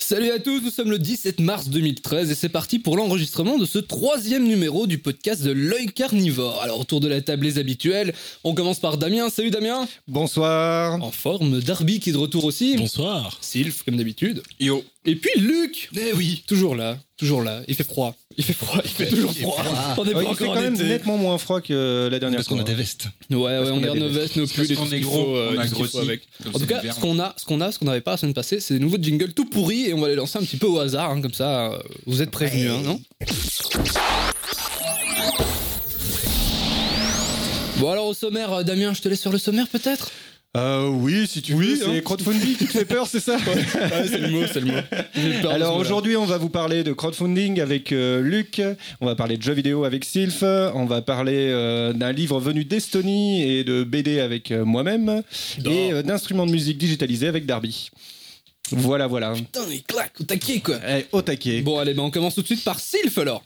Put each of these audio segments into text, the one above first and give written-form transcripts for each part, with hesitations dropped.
Salut à tous, nous sommes le 17 mars 2013 et c'est parti pour l'enregistrement de ce 3e numéro du podcast de l'œil carnivore. Alors autour de la table les habituels, on commence par Damien. Salut Damien. Bonsoir. En forme, Darby qui est de retour aussi. Bonsoir. Sylph comme d'habitude. Yo. Et puis Luc. Eh oui. Toujours là. Il fait froid. Il fait toujours froid. On est pas Il fait encore quand en même été. nettement moins froid que la dernière Parce fois. qu'on a des vestes. Ouais, on garde nos vestes, nos pulls et tout qu'on ce est qu'il gros, faut, on a tout ce qu'il faut grossi. avec. Comme En tout c'est cas, l'hiver. ce qu'on n'avait pas la semaine passée, c'est des nouveaux jingles tout pourris et on va les lancer un petit peu au hasard, hein, comme ça, vous êtes prévenus, hein, non? Bon alors au sommaire, Damien, je te laisse sur le sommaire peut-être? Oui, si tu veux, c'est crowdfunding qui te fait peur, c'est ça? Ouais, c'est le mot. J'ai peur de Alors ce mot-là. aujourd'hui, on va vous parler de crowdfunding avec Luc, on va parler de jeux vidéo avec Sylph, on va parler d'un livre venu d'Estonie et de BD avec moi-même, et d'instruments de musique digitalisés avec Darby. Voilà. Putain, il claque au taquet quoi. Au taquet. Bon allez, on commence tout de suite par Sylph alors.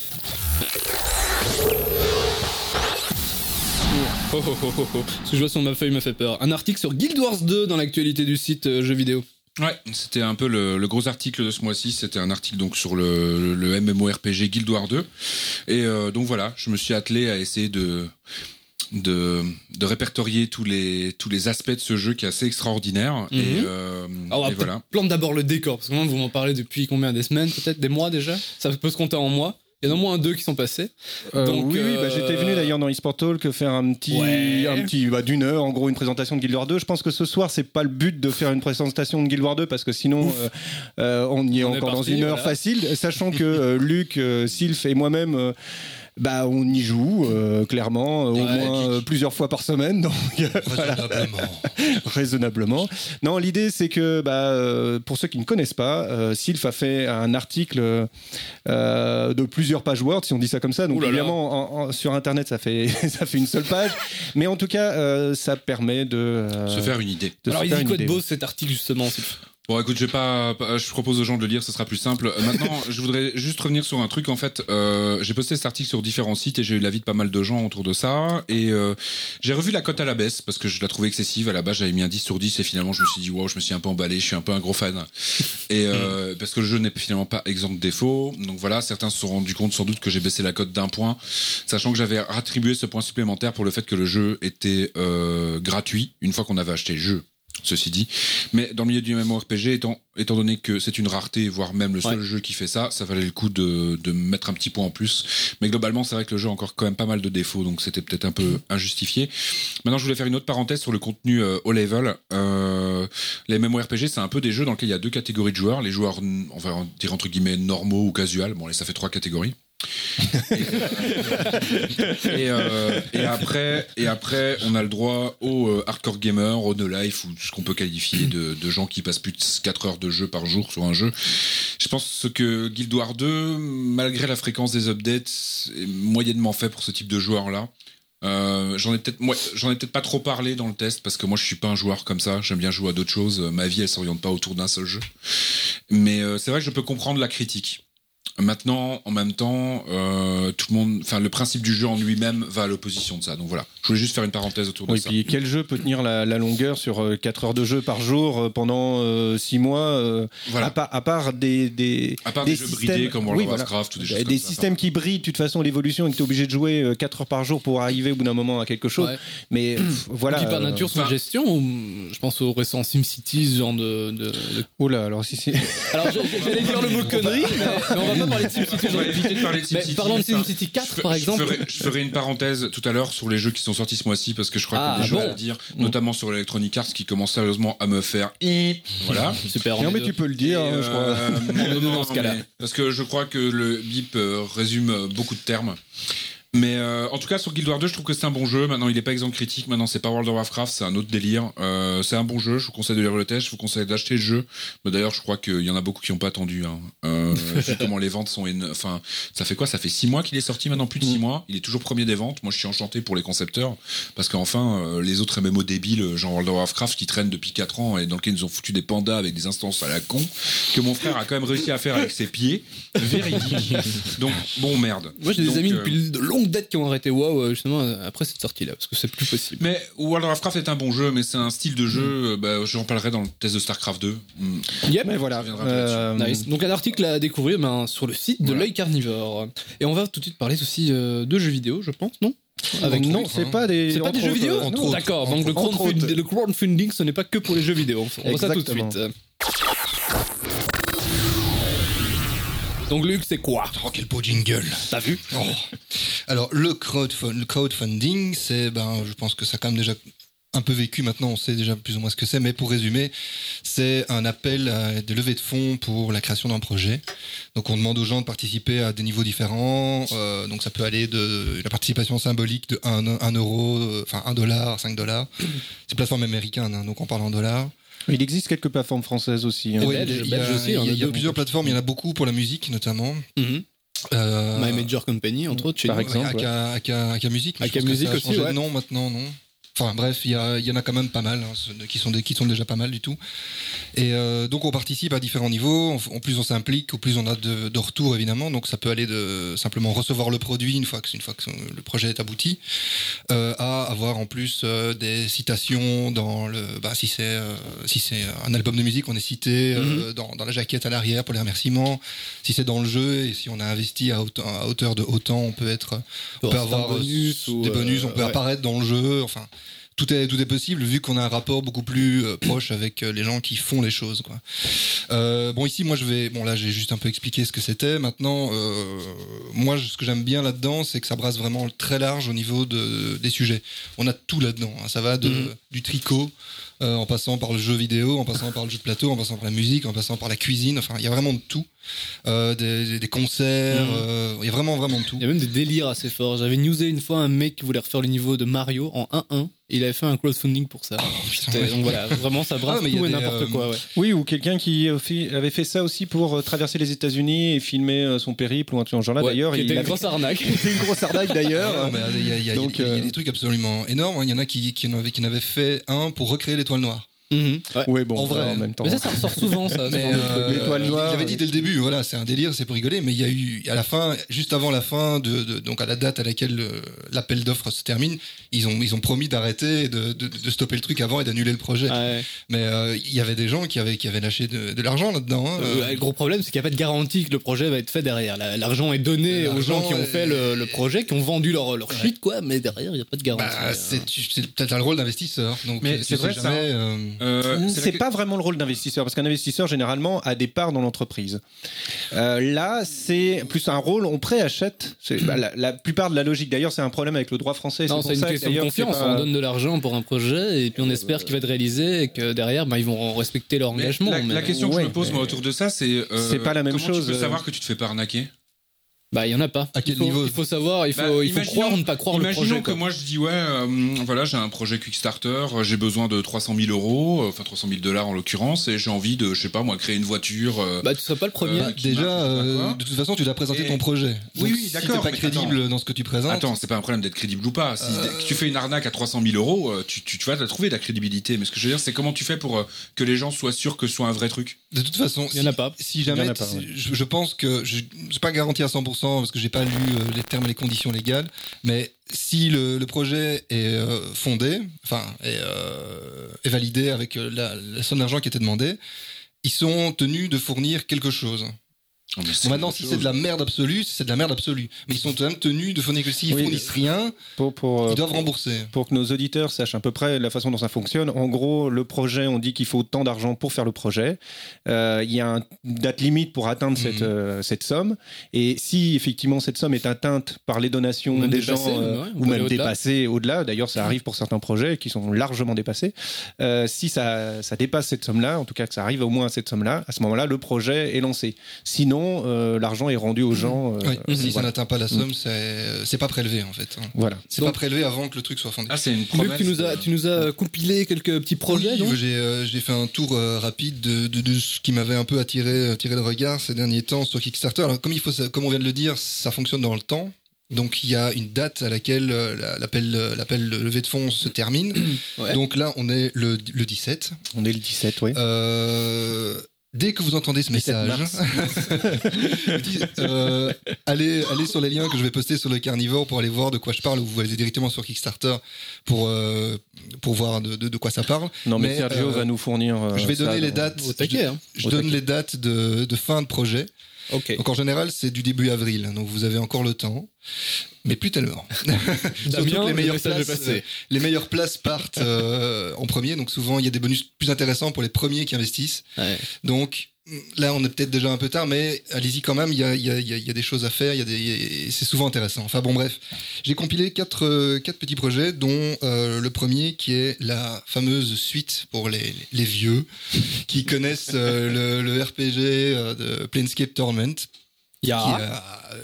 Oh. Ce que je vois sur ma feuille m'a fait peur. Un article sur Guild Wars 2 dans l'actualité du site jeux vidéo. Ouais, c'était un peu le gros article de ce mois-ci. C'était un article donc sur le MMORPG Guild Wars 2. Et donc voilà, je me suis attelé à essayer de répertorier tous les aspects de ce jeu qui est assez extraordinaire. Alors, et voilà. plante d'abord le décor, parce que moi, vous m'en parlez depuis combien? Des semaines, peut-être? Des mois déjà? Ça peut se compter en mois. Il y en a au moins 2 qui sont passés. Oui, j'étais venu d'ailleurs dans eSport Talk faire un petit d'une heure, en gros une présentation de Guild Wars 2. Je pense que ce soir c'est pas le but de faire une présentation de Guild Wars 2 parce que sinon on y est encore dans une heure facile, sachant que Luc, Sylph et moi-même on y joue clairement au moins plusieurs fois par semaine, donc raisonnablement. Non, l'idée c'est que pour ceux qui ne connaissent pas, Sylph a fait un article de plusieurs pages Word, si on dit ça comme ça. Donc évidemment sur internet ça fait une seule page, mais en tout cas ça permet de se faire une idée. Alors il dit quoi de beau cet article justement, Sylph? Bon, écoute, je propose aux gens de le lire, ce sera plus simple. Maintenant, je voudrais juste revenir sur un truc. En fait, j'ai posté cet article sur différents sites et j'ai eu l'avis de pas mal de gens autour de ça. Et j'ai revu la cote à la baisse parce que je la trouvais excessive. À la base, j'avais mis un 10 sur 10 et finalement, je me suis dit, wow, je me suis un peu emballé, je suis un peu un gros fan. Et parce que le jeu n'est finalement pas exempt de défauts. Donc voilà, certains se sont rendus compte sans doute que j'ai baissé la cote d'1 point, sachant que j'avais attribué ce point supplémentaire pour le fait que le jeu était gratuit une fois qu'on avait acheté le jeu. Ceci dit, mais dans le milieu du MMORPG, étant donné que c'est une rareté, voire même le seul jeu qui fait ça, ça valait le coup de mettre un petit point en plus. Mais globalement, c'est vrai que le jeu a encore quand même pas mal de défauts, donc c'était peut-être un peu injustifié. Maintenant, je voulais faire une autre parenthèse sur le contenu haut level. Les MMORPG, c'est un peu des jeux dans lesquels il y a 2 catégories de joueurs. Les joueurs, on va dire entre guillemets normaux ou casual. Bon, ça fait 3 catégories. et après on a le droit aux hardcore gamers, au no life, ou ce qu'on peut qualifier de gens qui passent plus de 4 heures de jeu par jour sur un jeu. Je pense que Guild Wars 2, malgré la fréquence des updates, est moyennement fait pour ce type de joueurs là. J'en ai peut-être pas trop parlé dans le test parce que moi je suis pas un joueur comme ça, j'aime bien jouer à d'autres choses, ma vie elle s'oriente pas autour d'un seul jeu, mais c'est vrai que je peux comprendre la critique. Maintenant, en même temps, le principe du jeu en lui-même va à l'opposition de ça. Donc voilà, je voulais juste faire une parenthèse autour de ça. Puis quel jeu peut tenir la longueur sur 4 heures de jeu par jour pendant 6 mois voilà. À part des jeux bridés comme World of Warcraft ou des choses comme ça. Des systèmes qui brillent de toute façon l'évolution et que tu es obligé de jouer 4 heures par jour pour arriver au bout d'un moment à quelque chose. Ouais. Mais voilà. Qui par nature sont gestion, ou je pense au récent SimCity, ce genre de... Oh là, alors si c'est... Alors j'allais dire le mot connerie, mais on va pas parler de SimCity. On va éviter de parler de SimCity. Parlons de SimCity 4 par exemple. Je ferai une parenthèse tout à l'heure sur les jeux qui sont sortis ce mois-ci parce que je crois qu'il y a des choses à dire, notamment sur Electronic Arts qui commence sérieusement à me faire. Voilà. Super. Non mais tu peux le dire, je crois. Dans ce cas-là. Parce que je crois que le bip résume beaucoup de termes. Mais en tout cas sur Guild Wars 2 je trouve que c'est un bon jeu. Maintenant il est pas exempt de critique. Maintenant c'est pas World of Warcraft, c'est un autre délire. C'est un bon jeu, je vous conseille de lire le test, je vous conseille d'acheter le jeu. Mais d'ailleurs je crois qu'il y en a beaucoup qui n'ont pas attendu vu comment les ventes sont enfin ça fait quoi, ça fait 6 mois qu'il est sorti, maintenant plus de 6 mois. Il est toujours premier des ventes. Moi je suis enchanté pour les concepteurs parce qu'enfin les autres MMO débiles genre World of Warcraft qui traînent depuis 4 ans et dans lesquels ils ont foutu des pandas avec des instances à la con que mon frère a quand même réussi à faire avec ses pieds, véridique. Donc bon merde. Moi j'ai des amis depuis de longues quiconque date qui ont arrêté WoW justement après cette sortie-là, parce que c'est plus possible. Mais World of Warcraft est un bon jeu, mais c'est un style de jeu, j'en parlerai dans le test de StarCraft 2. Yep. Mais voilà. Nice. Donc un article à découvrir sur le site de l'œil carnivore. Et on va tout de suite parler aussi de jeux vidéo, je pense, non? Non, c'est pas des jeux vidéo. D'accord, donc le crowdfunding, ce n'est pas que pour les jeux vidéo. On voit ça tout de suite. Donc Luc, c'est quoi? Oh, quel beau jingle. T'as vu? Oh. Alors le crowdfunding, c'est je pense que ça a quand même déjà un peu vécu maintenant, on sait déjà plus ou moins ce que c'est, mais pour résumer, c'est un appel à des levées de fonds pour la création d'un projet. Donc on demande aux gens de participer à des niveaux différents, donc ça peut aller de la participation symbolique de 1 euro, enfin $1, $5. C'est une plateforme américaine, hein, donc on parle en dollars. Il existe quelques plateformes françaises aussi. Oui, il y a plusieurs plateformes, il y en a beaucoup pour la musique notamment. My Major Company, entre autres, chez par nous. exemple. AK Music. AK Music aussi, ouais. Non, maintenant, non. Enfin bref, il y en a quand même pas mal, qui sont déjà pas mal du tout. Et donc on participe à différents niveaux, en plus on s'implique, au plus on a de retours évidemment, donc ça peut aller de simplement recevoir le produit une fois que le projet est abouti, à avoir en plus des citations dans le... si c'est un album de musique, on est cité dans la jaquette à l'arrière pour les remerciements. Si c'est dans le jeu et si on a investi à hauteur de autant, on peut avoir des bonus, on peut apparaître dans le jeu, enfin... Tout est possible vu qu'on a un rapport beaucoup plus proche avec les gens qui font les choses, quoi. Ici moi là j'ai juste un peu expliqué ce que c'était. Maintenant moi ce que j'aime bien là-dedans, c'est que ça brasse vraiment très large au niveau des sujets. On a tout là-dedans, hein. Ça va du tricot en passant par le jeu vidéo, en passant par le jeu de plateau, en passant par la musique, en passant par la cuisine, enfin il y a vraiment de tout. Des concerts, il y a vraiment de tout. Il y a même des délires assez forts. J'avais newsé une fois un mec qui voulait refaire le niveau de Mario en 1-1. Il avait fait un crowdfunding pour ça. Donc voilà, vraiment ça brasse tout et n'importe quoi. Ouais. Oui, ou quelqu'un qui avait fait ça aussi pour traverser les États-Unis et filmer son périple ou un truc en genre-là. D'ailleurs, c'était une grosse arnaque. C'était une grosse arnaque d'ailleurs. Il y a des trucs absolument énormes. Il y en a qui en avaient fait un pour recréer l'étoile noire. Ouais, bon, en vrai, en même temps. Mais ça ressort souvent, ça. Mais l'étoile noire. Il avait dit dès le début, voilà, c'est un délire, c'est pour rigoler, mais il y a eu, à la fin, juste avant la fin, donc à la date à laquelle l'appel d'offres se termine, ils ont promis d'arrêter, de stopper le truc avant et d'annuler le projet. Ouais. Mais il y avait des gens qui avaient lâché de l'argent là-dedans. Hein. Le gros problème, c'est qu'il n'y a pas de garantie que le projet va être fait derrière. L'argent est donné aux gens qui ont fait le projet, qui ont vendu leur shit, quoi, mais derrière, il n'y a pas de garantie. C'est peut-être un rôle d'investisseur. Donc, mais c'est vrai jamais, ça. C'est pas vraiment le rôle d'investisseur, parce qu'un investisseur, généralement, a des parts dans l'entreprise. Là, c'est plus un rôle, on préachète. La plupart de la logique, d'ailleurs, c'est un problème avec le droit français. Non, c'est une question de confiance. On donne de l'argent pour un projet, et puis on espère qu'il va être réalisé, et que derrière, ils vont respecter leur engagement. La question que je me pose, moi, autour de ça, c'est pas la même chose. Comment tu peux savoir que tu te fais pas arnaquer? Il y en a pas. À quel niveau? Il faut savoir, il faut croire ou ne pas croire le projet. Imaginons que moi je dis voilà, j'ai un projet Kickstarter, j'ai besoin de 300 000 euros, enfin 300 000 $ en l'occurrence, et j'ai envie de, je sais pas moi, créer une voiture. Tu serais pas le premier. De toute façon, tu dois présenter ton projet. Oui, d'accord. Si t'es pas crédible dans ce que tu présentes. Attends, c'est pas un problème d'être crédible ou pas. Si tu fais une arnaque à 300 000 euros, tu vas la trouver, la crédibilité. Mais ce que je veux dire, c'est comment tu fais pour que les gens soient sûrs que ce soit un vrai truc. De toute façon, il y en a pas. Si jamais, je pense que je suis pas garanti à 100% parce que j'ai pas lu les termes et les conditions légales, mais si le projet est fondé, enfin est validé avec la somme d'argent qui était demandée, ils sont tenus de fournir quelque chose. Maintenant, si c'est de la merde absolue, c'est de la merde absolue. Mais ils sont quand même tenus de fournir que s'ils fournissent rien, ils doivent rembourser. Pour que nos auditeurs sachent à peu près la façon dont ça fonctionne, en gros, le projet, on dit qu'il faut tant d'argent pour faire le projet. Il y a une date limite pour atteindre cette somme. Et si effectivement cette somme est atteinte par les donations des gens, ou même dépassée au-delà, d'ailleurs ça arrive pour certains projets qui sont largement dépassés, si ça dépasse cette somme-là, en tout cas que ça arrive au moins à cette somme-là, à ce moment-là, le projet est lancé. Sinon, l'argent est rendu aux gens. Si ça n'atteint pas la somme, c'est pas prélevé en fait. Voilà. C'est pas prélevé avant que le truc soit fondé. Ah, c'est une promesse. Luc, tu nous as compilé quelques petits projets. J'ai fait un tour rapide de ce qui m'avait un peu attiré le regard ces derniers temps sur Kickstarter. Alors, comme on vient de le dire, ça fonctionne dans le temps. Donc il y a une date à laquelle l'appel levée de fonds se termine. Ouais. Donc là on est le 17. On est le 17, oui. Dès que vous entendez ce message, allez sur les liens que je vais poster sur le Carnivore pour aller voir de quoi je parle, ou vous allez directement sur Kickstarter pour voir de quoi ça parle. Non, mais Sergio va nous fournir. Je vais donner les dates. Je donne les dates de fin de projet. Okay. Donc en général, c'est du début avril, donc vous avez encore le temps, mais plus tellement. Surtout que les meilleures places partent en premier, donc souvent il y a des bonus plus intéressants pour les premiers qui investissent. Ouais. Donc là, on est peut-être déjà un peu tard, mais allez-y quand même, il y a des choses à faire, c'est souvent intéressant. Enfin bon, bref, j'ai compilé quatre petits projets, dont le premier qui est la fameuse suite pour les vieux qui connaissent le RPG de Planescape Torment. Qui a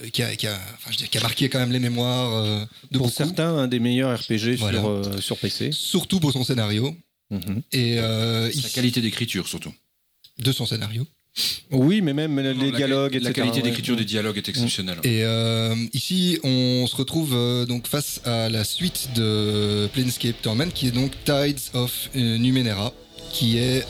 marqué quand même les mémoires de pour beaucoup. Certains, un des meilleurs RPG sur PC. Surtout pour son scénario. Et la qualité d'écriture, surtout. De son scénario. Oui, mais même les dialogues, etc. La qualité d'écriture des dialogues est exceptionnelle. Et ici, on se retrouve donc face à la suite de Planescape Torment, qui est donc Tides of Numenera, qui est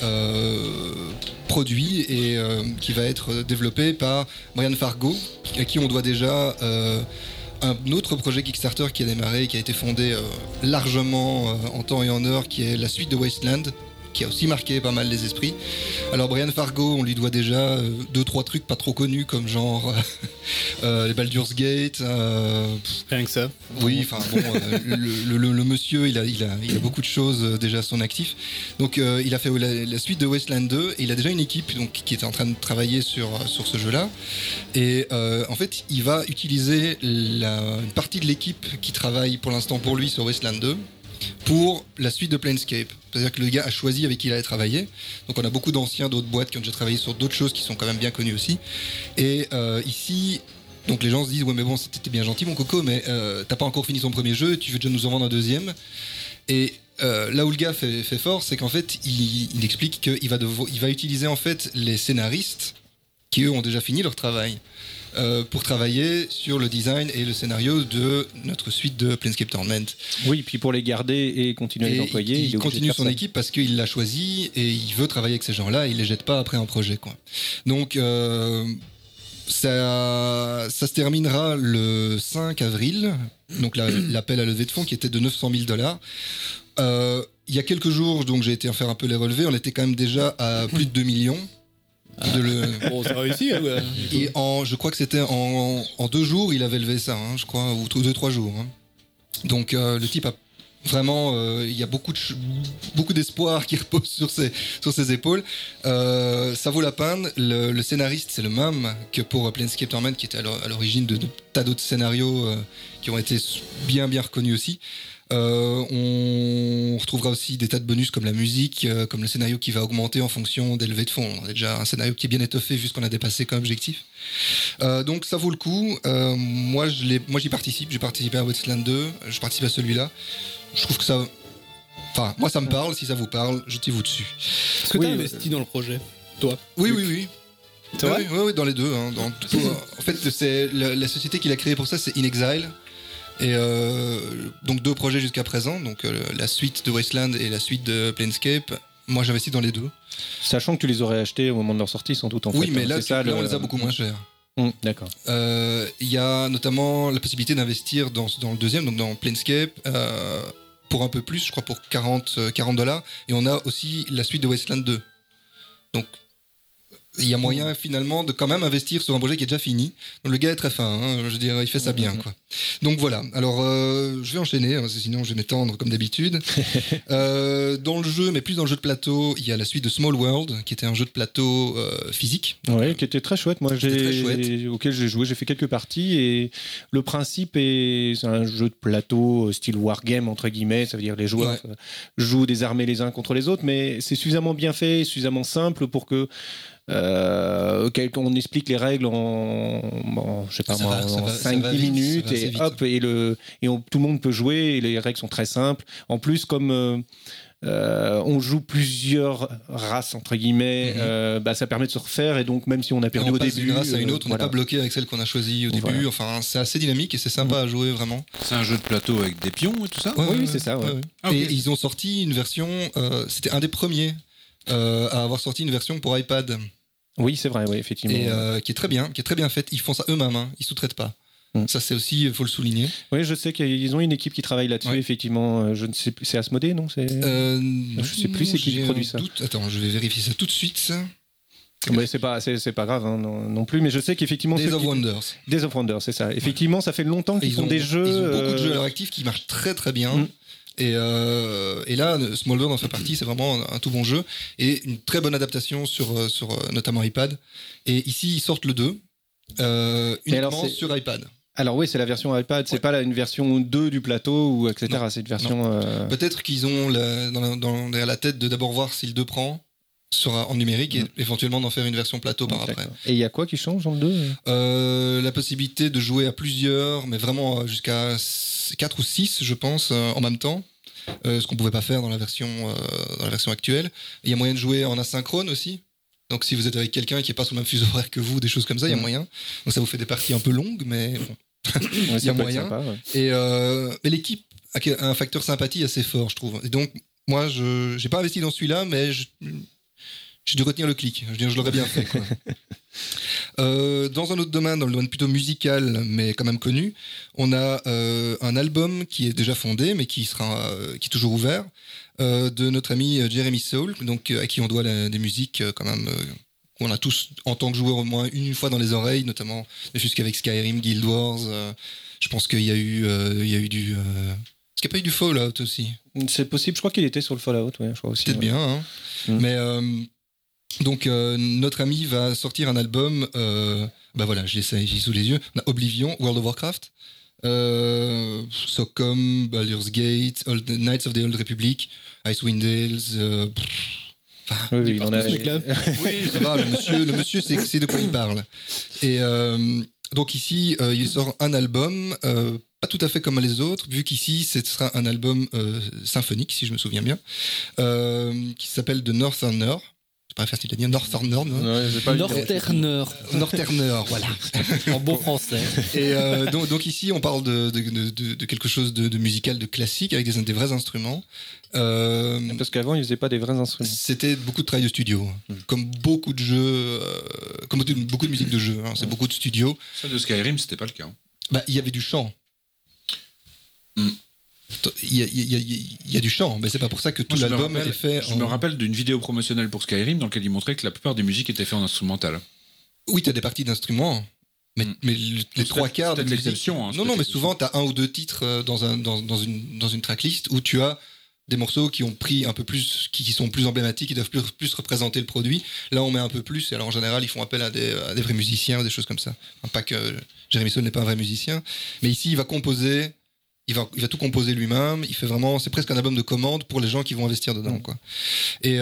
produit et qui va être développé par Brian Fargo, à qui on doit déjà un autre projet Kickstarter qui a démarré, qui a été fondé largement en temps et en heure, qui est la suite de Wasteland, qui a aussi marqué pas mal les esprits. Alors Brian Fargo, on lui doit déjà 2-3 trucs pas trop connus, comme genre les Baldur's Gate. Rien que ça. Oui, enfin bon, le monsieur, il a beaucoup de choses déjà à son actif. Donc il a fait la suite de Wasteland 2, et il a déjà une équipe donc, qui était en train de travailler sur ce jeu-là. Et en fait, il va utiliser une partie de l'équipe qui travaille pour l'instant pour lui sur Wasteland 2 pour la suite de Planescape. C'est-à-dire que le gars a choisi avec qui il allait travailler. Donc on a beaucoup d'anciens d'autres boîtes qui ont déjà travaillé sur d'autres choses qui sont quand même bien connues aussi. Et ici, donc les gens se disent ouais mais bon c'était bien gentil mon coco, mais t'as pas encore fini ton premier jeu, tu veux déjà nous en vendre un deuxième. Et là où le gars fait fort, c'est qu'en fait il explique qu'il va utiliser en fait les scénaristes qui eux ont déjà fini leur travail. Pour travailler sur le design et le scénario de notre suite de Planescape Torment. Oui, puis pour les garder et continuer à les employer. Il continue son équipe parce qu'il l'a choisi et il veut travailler avec ces gens-là, il les jette pas après un projet, quoi. Donc ça se terminera le 5 avril, donc l'appel à levée de fonds qui était de $900,000. Il y a quelques jours, donc j'ai été faire un peu les relevés, on était quand même déjà à plus de 2 millions. Bon, ça réussit. Ouais. Et je crois que c'était en 2 jours, il avait levé ça, je crois, ou 2-3 jours. Donc le type a vraiment, il y a beaucoup d'espoir qui repose sur ses épaules. Ça vaut la peine. Le scénariste, c'est le même que pour Planescape Torment, qui était à l'origine de tas d'autres scénarios qui ont été bien reconnus aussi. On retrouvera aussi des tas de bonus comme la musique, comme le scénario qui va augmenter en fonction des levées de fonds. On a déjà un scénario qui est bien étoffé vu ce qu'on a dépassé comme objectif. Donc ça vaut le coup. Moi j'y participe. J'ai participé à Wasteland 2. Je participe à celui-là. Je trouve que ça... Enfin, moi ça me parle. Si ça vous parle, jetez-vous dessus. Est-ce que t'as investi dans le projet, toi? Oui. C'est vrai? Oui, dans les deux. En fait, c'est la société qu'il a créée pour ça, c'est In Exile. Et donc 2 projets jusqu'à présent, donc la suite de Wasteland et la suite de Planescape. Moi j'investis dans les deux. Sachant que tu les aurais achetés au moment de leur sortie sans doute en fait. Oui, mais là on les a beaucoup moins chers. D'accord. Il y a notamment la possibilité d'investir dans le deuxième, donc dans Planescape, pour un peu plus, je crois pour $40. Et on a aussi la suite de Wasteland 2. Donc il y a moyen finalement de quand même investir sur un projet qui est déjà fini. Donc le gars est très fin, je veux dire, il fait ça bien, quoi. Donc voilà, alors je vais enchaîner, sinon je vais m'étendre comme d'habitude. Dans le jeu, mais plus dans le jeu de plateau, il y a la suite de Small World, qui était un jeu de plateau physique. Oui, qui était très chouette. Moi, auquel j'ai joué, j'ai fait quelques parties, et le principe c'est un jeu de plateau style wargame, entre guillemets, ça veut dire les joueurs jouent des armées les uns contre les autres, mais c'est suffisamment bien fait, suffisamment simple pour que on explique les règles en 5-10 minutes et hop, et tout le monde peut jouer, et les règles sont très simples. En plus, comme on joue plusieurs races entre guillemets, ça permet de se refaire, et donc même si on a perdu au début, d'une race à une autre, on n'est pas bloqué avec celle qu'on a choisie au début. Enfin, c'est assez dynamique et c'est sympa à jouer vraiment. C'est un jeu de plateau avec des pions et tout ça. Oui, c'est ça. Ouais. Et ils ont sorti une version, c'était un des premiers à avoir sorti une version pour iPad. Oui, c'est vrai, oui, effectivement. Et qui est très bien faite. Ils font ça eux-mêmes, hein. Ils sous-traitent pas. Ça, c'est aussi, il faut le souligner. Oui, je sais qu'ils ont une équipe qui travaille là-dessus, effectivement. Je ne sais plus, c'est Asmodée, non je ne sais plus c'est qui produit ça. Attends, je vais vérifier ça tout de suite. Ouais, c'est pas grave hein, non plus, mais je sais qu'effectivement Days of Wonders. Days of Wonders, c'est ça. Effectivement, ça fait longtemps qu'ils font des jeux. Ils ont beaucoup de jeux à leur actif qui marchent très très bien. Et là, Small World en fait partie, c'est vraiment un tout bon jeu et une très bonne adaptation sur notamment iPad. Et ici, ils sortent le 2 uniquement sur iPad. Alors oui, c'est la version iPad, c'est pas une version 2 du plateau ou etc. Non. C'est une version. Peut-être qu'ils ont derrière la tête de d'abord voir si le 2 prend en numérique et éventuellement d'en faire une version plateau par après. Et il y a quoi qui change dans le 2 La possibilité de jouer à plusieurs, mais vraiment jusqu'à 4 ou 6, je pense, en même temps. Ce qu'on pouvait pas faire dans la version actuelle. Il y a moyen de jouer en asynchrone aussi. Donc si vous êtes avec quelqu'un qui est pas sous le même fuseau horaire que vous, des choses comme ça, il y a moyen. Donc ça vous fait des parties un peu longues, mais bon. Il y a moyen. Sympa, Et l'équipe a un facteur sympathie assez fort, je trouve. Et donc moi, je n'ai pas investi dans celui-là, mais j'ai dû retenir le clic. Je veux dire, je l'aurais bien fait, quoi. Dans un autre domaine, dans le domaine plutôt musical, mais quand même connu, on a un album qui est déjà fondé, mais qui est toujours ouvert, de notre ami Jeremy Soule, donc à qui on doit des musiques quand même qu'on a tous en tant que joueur au moins une fois dans les oreilles, notamment jusqu'avec Skyrim, Guild Wars. Je pense qu'il y a eu du. Est-ce qu'il n'y a pas eu du Fallout aussi ? C'est possible. Je crois qu'il était sur le Fallout. Ouais, je crois aussi. Peut-être bien. Hein. Mais donc notre ami va sortir un album. Voilà, j'ai sous les yeux. On a Oblivion, World of Warcraft, SOCOM, Baldur's Gate, Knights of the Old Republic, Icewind Dale. Oui, on a. Oui, ça va. Le monsieur c'est de quoi il parle. Et donc ici, il sort un album. Pas tout à fait comme les autres, vu qu'ici, ce sera un album symphonique, si je me souviens bien, qui s'appelle The Northerner. C'est pas facile à dire, Northerner. Northerner, voilà. En bon français. Et donc ici, on parle de quelque chose de musical, de classique, avec des vrais instruments. Parce qu'avant, ils faisaient pas des vrais instruments. C'était beaucoup de travail de studio, comme beaucoup de jeux, comme beaucoup de musique de jeu. Hein, c'est beaucoup de studio. Ça de Skyrim, c'était pas le cas. Il y avait du chant. Il y a du chant, mais c'est pas pour ça que tout l'album est fait. Je me rappelle d'une vidéo promotionnelle pour Skyrim dans laquelle il montrait que la plupart des musiques étaient faites en instrumental. Oui, t'as des parties d'instruments, mais les trois quarts de l'exception. Non, mais souvent t'as un ou deux titres dans une tracklist où tu as des morceaux qui ont pris un peu plus, qui sont plus emblématiques, qui doivent plus représenter le produit. Là, on met un peu plus, et alors en général, ils font appel à des vrais musiciens, des choses comme ça. Enfin, pas que Jeremy Soule n'est pas un vrai musicien, mais ici, il va composer. Il va tout composer lui-même. Il fait vraiment, c'est presque un album de commande pour les gens qui vont investir dedans, quoi. Et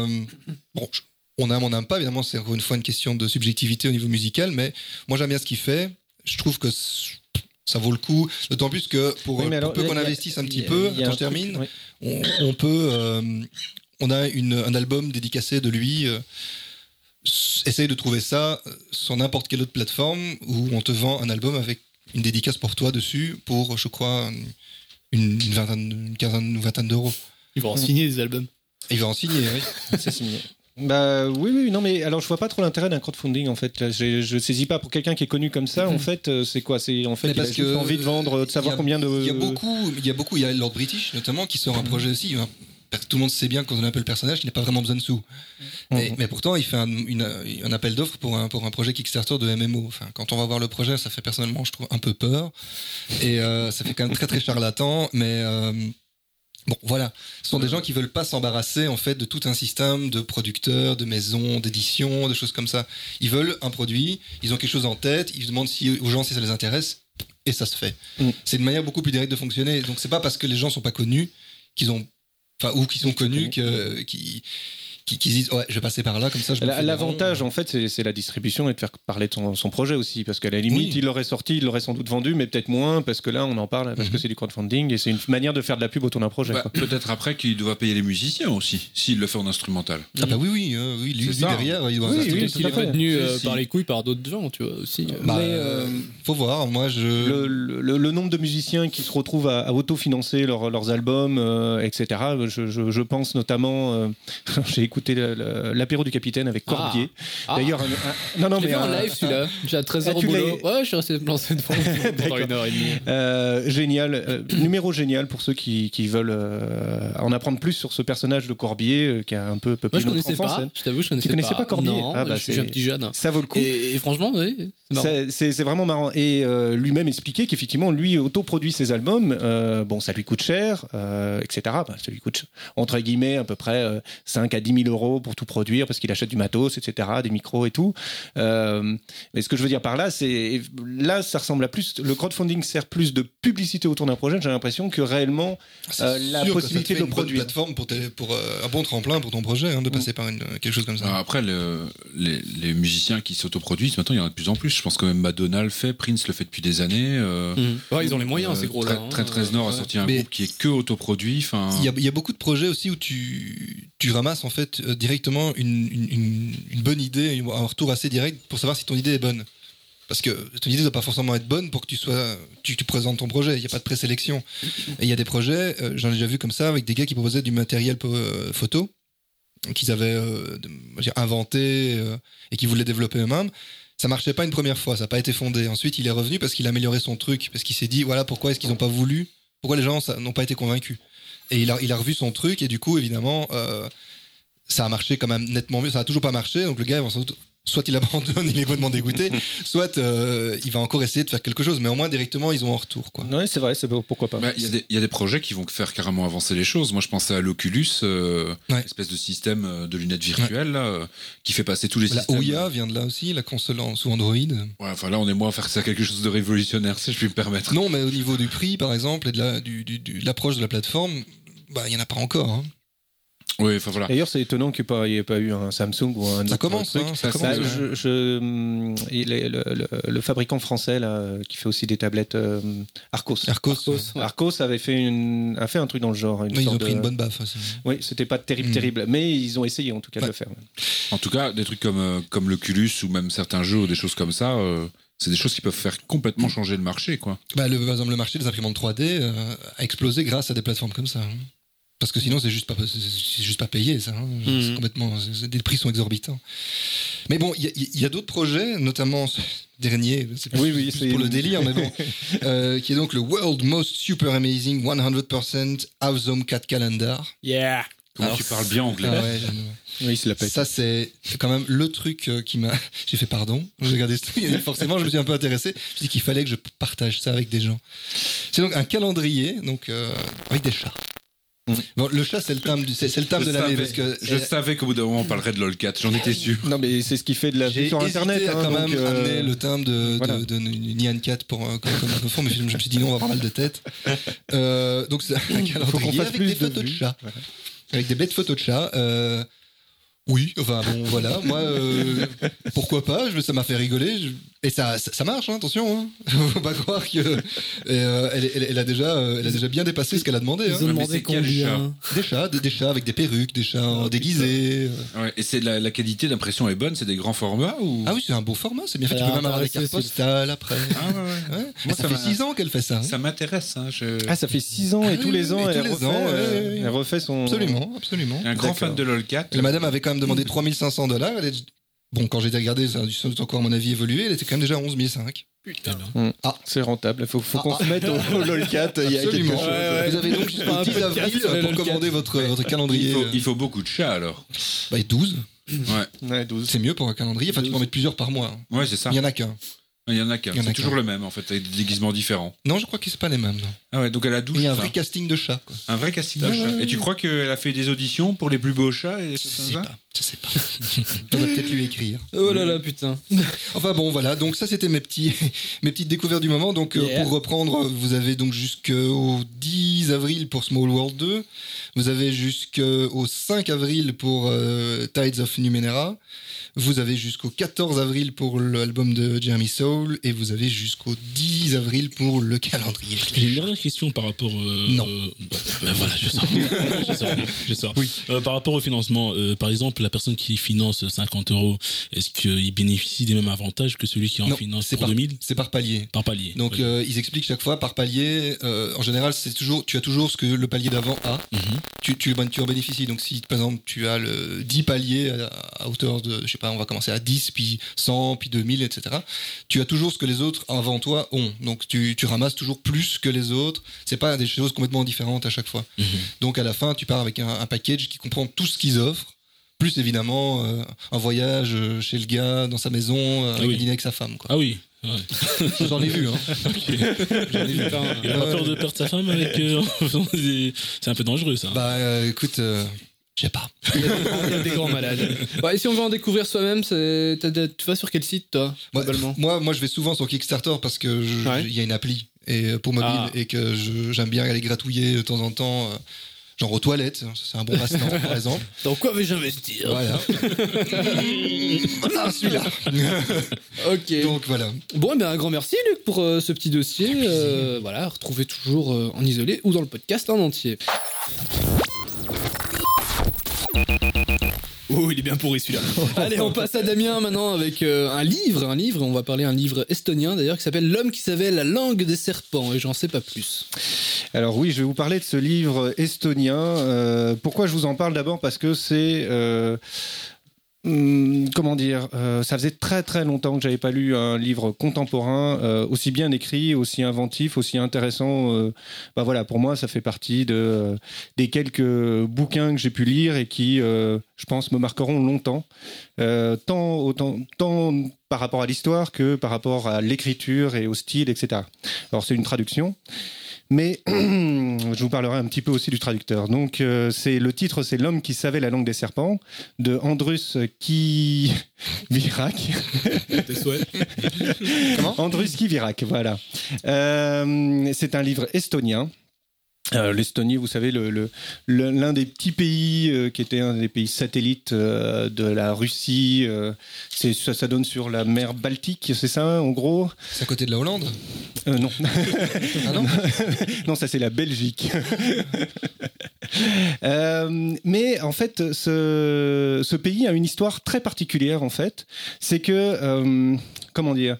on aime pas, évidemment, c'est encore une fois une question de subjectivité au niveau musical, mais moi j'aime bien ce qu'il fait. Je trouve que ça vaut le coup, d'autant plus que pour peu qu'on investisse un petit peu, quand je termine, on peut, on a un album dédicacé de lui. Essaye de trouver ça sur n'importe quelle autre plateforme où on te vend un album avec une dédicace pour toi dessus pour, je crois, une quinzaine ou vingtaine d'euros. Il va en signer des albums. Il va en signer, oui. C'est signé. Oui, non, mais alors je vois pas trop l'intérêt d'un crowdfunding en fait. Là, je saisis pas pour quelqu'un qui est connu comme ça. En fait, c'est quoi ? C'est en fait parce qu'il a envie de vendre, de savoir combien de. Il y a Lord British notamment qui sort un projet aussi. Tout le monde sait bien quand on appelle le personnage qu'il n'a pas vraiment besoin de sous. Mais pourtant, il fait un appel d'offres pour un projet Kickstarter de MMO. Enfin, quand on va voir le projet, ça fait personnellement, je trouve, un peu peur. Et ça fait quand même très très charlatan. Mais bon, voilà. Ce sont des gens qui veulent pas s'embarrasser en fait de tout un système de producteurs, de maisons, d'éditions, de choses comme ça. Ils veulent un produit, ils ont quelque chose en tête, ils demandent aux gens si ça les intéresse, et ça se fait. C'est une manière beaucoup plus directe de fonctionner. Donc c'est pas parce que les gens sont pas connus qu'ils ont. Enfin, ou qui sont connus, qui disent ouais, je vais passer par là, comme ça je l'avantage en fait c'est la distribution et de faire parler de son projet aussi, parce qu'à la limite il l'aurait sorti, il l'aurait sans doute vendu, mais peut-être moins parce que là on en parle parce que c'est du crowdfunding et c'est une manière de faire de la pub autour d'un projet. Peut-être après qu'il doit payer les musiciens aussi s'il le fait en instrumental. Oui, lui derrière il doit il est retenu par les couilles par d'autres gens, tu vois aussi. Faut voir, moi le nombre de musiciens qui se retrouvent à autofinancer leurs albums, etc. Je pense notamment j'ai écouté écouté l'apéro du capitaine avec Corbier. D'ailleurs, non, mais en live celui-là. J'ai à 13h au boulot. Ouais, je suis resté planté devant pendant 1h30. Génial, numéro génial pour ceux qui veulent en apprendre plus sur ce personnage de Corbier qui a un peu peuplé notre enfance. Moi, je connaissais pas. Je t'avoue, je connaissais pas. Tu connaissais pas Corbier? Non, je suis un petit jeune. Ça vaut le coup. Et franchement, oui, c'est vraiment marrant. Et lui-même expliquait qu'effectivement, lui autoproduit ses albums. Bon, ça lui coûte cher, etc. Ça lui coûte entre guillemets à peu près 5 à 10 000 euros pour tout produire parce qu'il achète du matos, etc., des micros et tout. Mais ce que je veux dire par là, c'est là, ça ressemble à plus. Le crowdfunding sert plus de publicité autour d'un projet. J'ai l'impression que réellement la possibilité de le produire. C'est une plateforme pour un bon tremplin pour ton projet, de passer par quelque chose comme ça. Alors après, les musiciens qui s'autoproduisent, maintenant, il y en a de plus en plus. Je pense que même Madonna le fait, Prince le fait depuis des années. Ouais, ils ont les moyens, ces gros-là. Très Nord a sorti un groupe qui est que autoproduit. Il y a beaucoup de projets aussi où tu ramasses en fait directement une bonne idée, un retour assez direct pour savoir si ton idée est bonne. Parce que ton idée ne doit pas forcément être bonne pour que tu présentes ton projet. Il n'y a pas de présélection. Et il y a des projets, j'en ai déjà vu comme ça, avec des gars qui proposaient du matériel photo qu'ils avaient inventé et qui voulaient développer eux-mêmes. Ça marchait pas une première fois, ça n'a pas été fondé. Ensuite, il est revenu parce qu'il a amélioré son truc, parce qu'il s'est dit, voilà, pourquoi est-ce qu'ils n'ont pas voulu, pourquoi les gens n'ont pas été convaincus. Et il a revu son truc, et du coup, évidemment, ça a marché quand même nettement mieux. Ça n'a toujours pas marché, donc le gars, soit il abandonne, il est complètement dégoûté, soit il va encore essayer de faire quelque chose, mais au moins directement ils ont un retour, quoi. Ouais, c'est vrai, pourquoi pas. Il y a des projets qui vont faire carrément avancer les choses. Moi je pensais à l'Oculus, espèce de système de lunettes virtuelles là, qui fait passer tous les systèmes. La Ouya vient de là aussi, la console sous Android. Ouais, enfin là on est moins à faire ça quelque chose de révolutionnaire, si je puis me permettre. Non, mais au niveau du prix par exemple et de l'approche de la plateforme, il y en a pas encore, hein. Oui, enfin voilà. D'ailleurs, c'est étonnant qu'il n'y ait pas eu un Samsung ou un ça commence, truc. Ça commence. Le fabricant français là, qui fait aussi des tablettes, Arcos avait fait un truc dans le genre. Ils ont pris une bonne baffe aussi. Oui, c'était pas terrible, mais ils ont essayé en tout cas de le faire. En tout cas, des trucs comme l'Oculus ou même certains jeux ou des choses comme ça. C'est des choses qui peuvent faire complètement changer le marché, quoi. Par exemple, le marché des imprimantes 3D a explosé grâce à des plateformes comme ça. Parce que sinon, c'est juste pas payé, ça. C'est complètement, les prix sont exorbitants. Mais bon, il y a d'autres projets, notamment ce dernier, c'est plus pour le délire, mais bon, qui est donc le World Most Super Amazing 100% Awesome Cat Calendar. Yeah! Comment tu parles bien anglais. Oui, c'est la pète. Ça, c'est quand même le truc qui m'a... J'ai fait pardon. J'ai regardé ce truc. Forcément, je me suis un peu intéressé. Je me suis dit qu'il fallait que je partage ça avec des gens. C'est donc un calendrier avec des chats. Bon, le chat, c'est le thème de l'année. Parce que je savais qu'au bout d'un moment, on parlerait de LOL4. J'en étais sûr. Non, mais c'est ce qui fait de la vie sur Internet. J'ai quand même amené le thème de Nyan 4 comme fond, mais je me suis dit non, on va avoir mal de tête. Donc, c'est un calendrier avec des photos de chats. Voilà. Avec des bêtes photos de chats. Oui, enfin bon, voilà. Moi, pourquoi pas, ça m'a fait rigoler. Et ça marche, hein, attention. Hein. Faut pas croire que elle a déjà bien dépassé ce qu'elle a demandé. Ils ont demandé combien ? Des chats avec des perruques, des chats déguisés. Ouais, et c'est la qualité d'impression est bonne, c'est des grands formats ou... Ah oui, c'est un beau format, c'est bien fait. Tu peux même avoir des cartes postales après. Ah ouais. Moi, ça fait 6 ans qu'elle fait ça. Ça m'intéresse. Hein, Ah, ça fait 6 ans et tous les ans, elle refait son... Absolument. Un grand fan de LOL4. La madame avait quand même demandé $3,500. Bon, quand j'ai regardé, ça a encore, à mon avis, évolué. Elle était quand même déjà à 11,500. Putain. C'est rentable. Il faut qu'on se mette au LOL4. Il y a quelque chose. Vous avez donc jusqu'au 10 avril pour commander votre calendrier. Il faut beaucoup de chats, alors. 12. Ouais, 12. C'est mieux pour un calendrier. Enfin, tu peux en mettre plusieurs par mois. Ouais, c'est ça. Il n'y en a qu'un. Il y en a qu'un. C'est toujours le même, en fait, avec des déguisements différents. Non, je crois que c'est pas les mêmes. Non. Ah ouais, donc elle a 12 Il y a un chats. vrai casting de chats. Quoi. Un vrai casting de chats. Et tu crois qu'elle a fait des auditions pour les plus beaux chats et Je sais pas. On va peut-être lui écrire. Oh là là, putain. Enfin bon, voilà. Donc ça, c'était mes petites découvertes du moment. Donc pour reprendre, vous avez donc jusqu'au 10 avril pour Small World 2. Vous avez jusqu'au 5 avril pour Tides of Numenera. Vous avez jusqu'au 14 avril pour l'album de Jeremy Soule. Soul et vous avez jusqu'au 10 avril pour le calendrier. J'ai une dernière question par rapport. Non. Voilà, je sors. Oui. Par rapport au financement, par exemple, la personne qui finance 50 €, est-ce qu'il bénéficie des mêmes avantages que celui qui en finance pour 2000 ? C'est par palier. Par palier. Donc ils expliquent chaque fois par palier. En général, tu as toujours ce que le palier d'avant a. Tu en bénéficies. Donc si par exemple tu as le 10 paliers à hauteur de, je sais pas, on va commencer à 10, puis 100, puis 2000, etc. Tu as toujours ce que les autres avant toi ont. Donc tu ramasses toujours plus que les autres. C'est pas des choses complètement différentes à chaque fois. Donc à la fin, tu pars avec un package qui comprend tout ce qu'ils offrent. Plus évidemment un voyage chez le gars dans sa maison, un dîner avec sa femme, quoi. Ah oui. Ouais. J'en ai vu, hein. J'en ai vu. Il a pas peur de perdre sa femme avec. C'est un peu dangereux, ça. Bah écoute, je sais pas. Il y a des grands malades. Et si on veut en découvrir soi-même, tu vas sur quel site, toi, globalement ? Moi, je vais souvent sur Kickstarter parce que il y a une appli pour mobile et que j'aime bien aller gratouiller de temps en temps. Genre aux toilettes, c'est un bon passe-temps, par exemple. Dans quoi vais-je investir ? Voilà. Celui-là. Ok. Donc voilà. Bon, un grand merci, Luc, pour ce petit dossier. Voilà, retrouvez toujours en isolé ou dans le podcast en entier. Oh, il est bien pourri celui-là. Allez, on passe à Damien maintenant avec un livre. On va parler d'un livre estonien d'ailleurs qui s'appelle L'homme qui savait la langue des serpents, et j'en sais pas plus. Alors oui, je vais vous parler de ce livre estonien. Pourquoi je vous en parle ? D'abord parce que c'est... comment dire, ça faisait très très longtemps que j'avais pas lu un livre contemporain aussi bien écrit, aussi inventif, aussi intéressant. Voilà, pour moi, ça fait partie des quelques bouquins que j'ai pu lire et qui, je pense, me marqueront longtemps, tant par rapport à l'histoire que par rapport à l'écriture et au style, etc. Alors c'est une traduction. Mais je vous parlerai un petit peu aussi du traducteur. Donc, le titre, c'est L'homme qui savait la langue des serpents, de Andrus Kivirak. Tes souhaits. Comment ? Andrus Kivirak, voilà. C'est un livre estonien. L'Estonie, vous savez, l'un des petits pays qui était un des pays satellites de la Russie. Ça donne sur la mer Baltique, c'est ça, en gros ? C'est à côté de la Hollande ? Non. Ah non ? Non, ça c'est la Belgique. Mais en fait, ce pays a une histoire très particulière, en fait. C'est que, comment dire,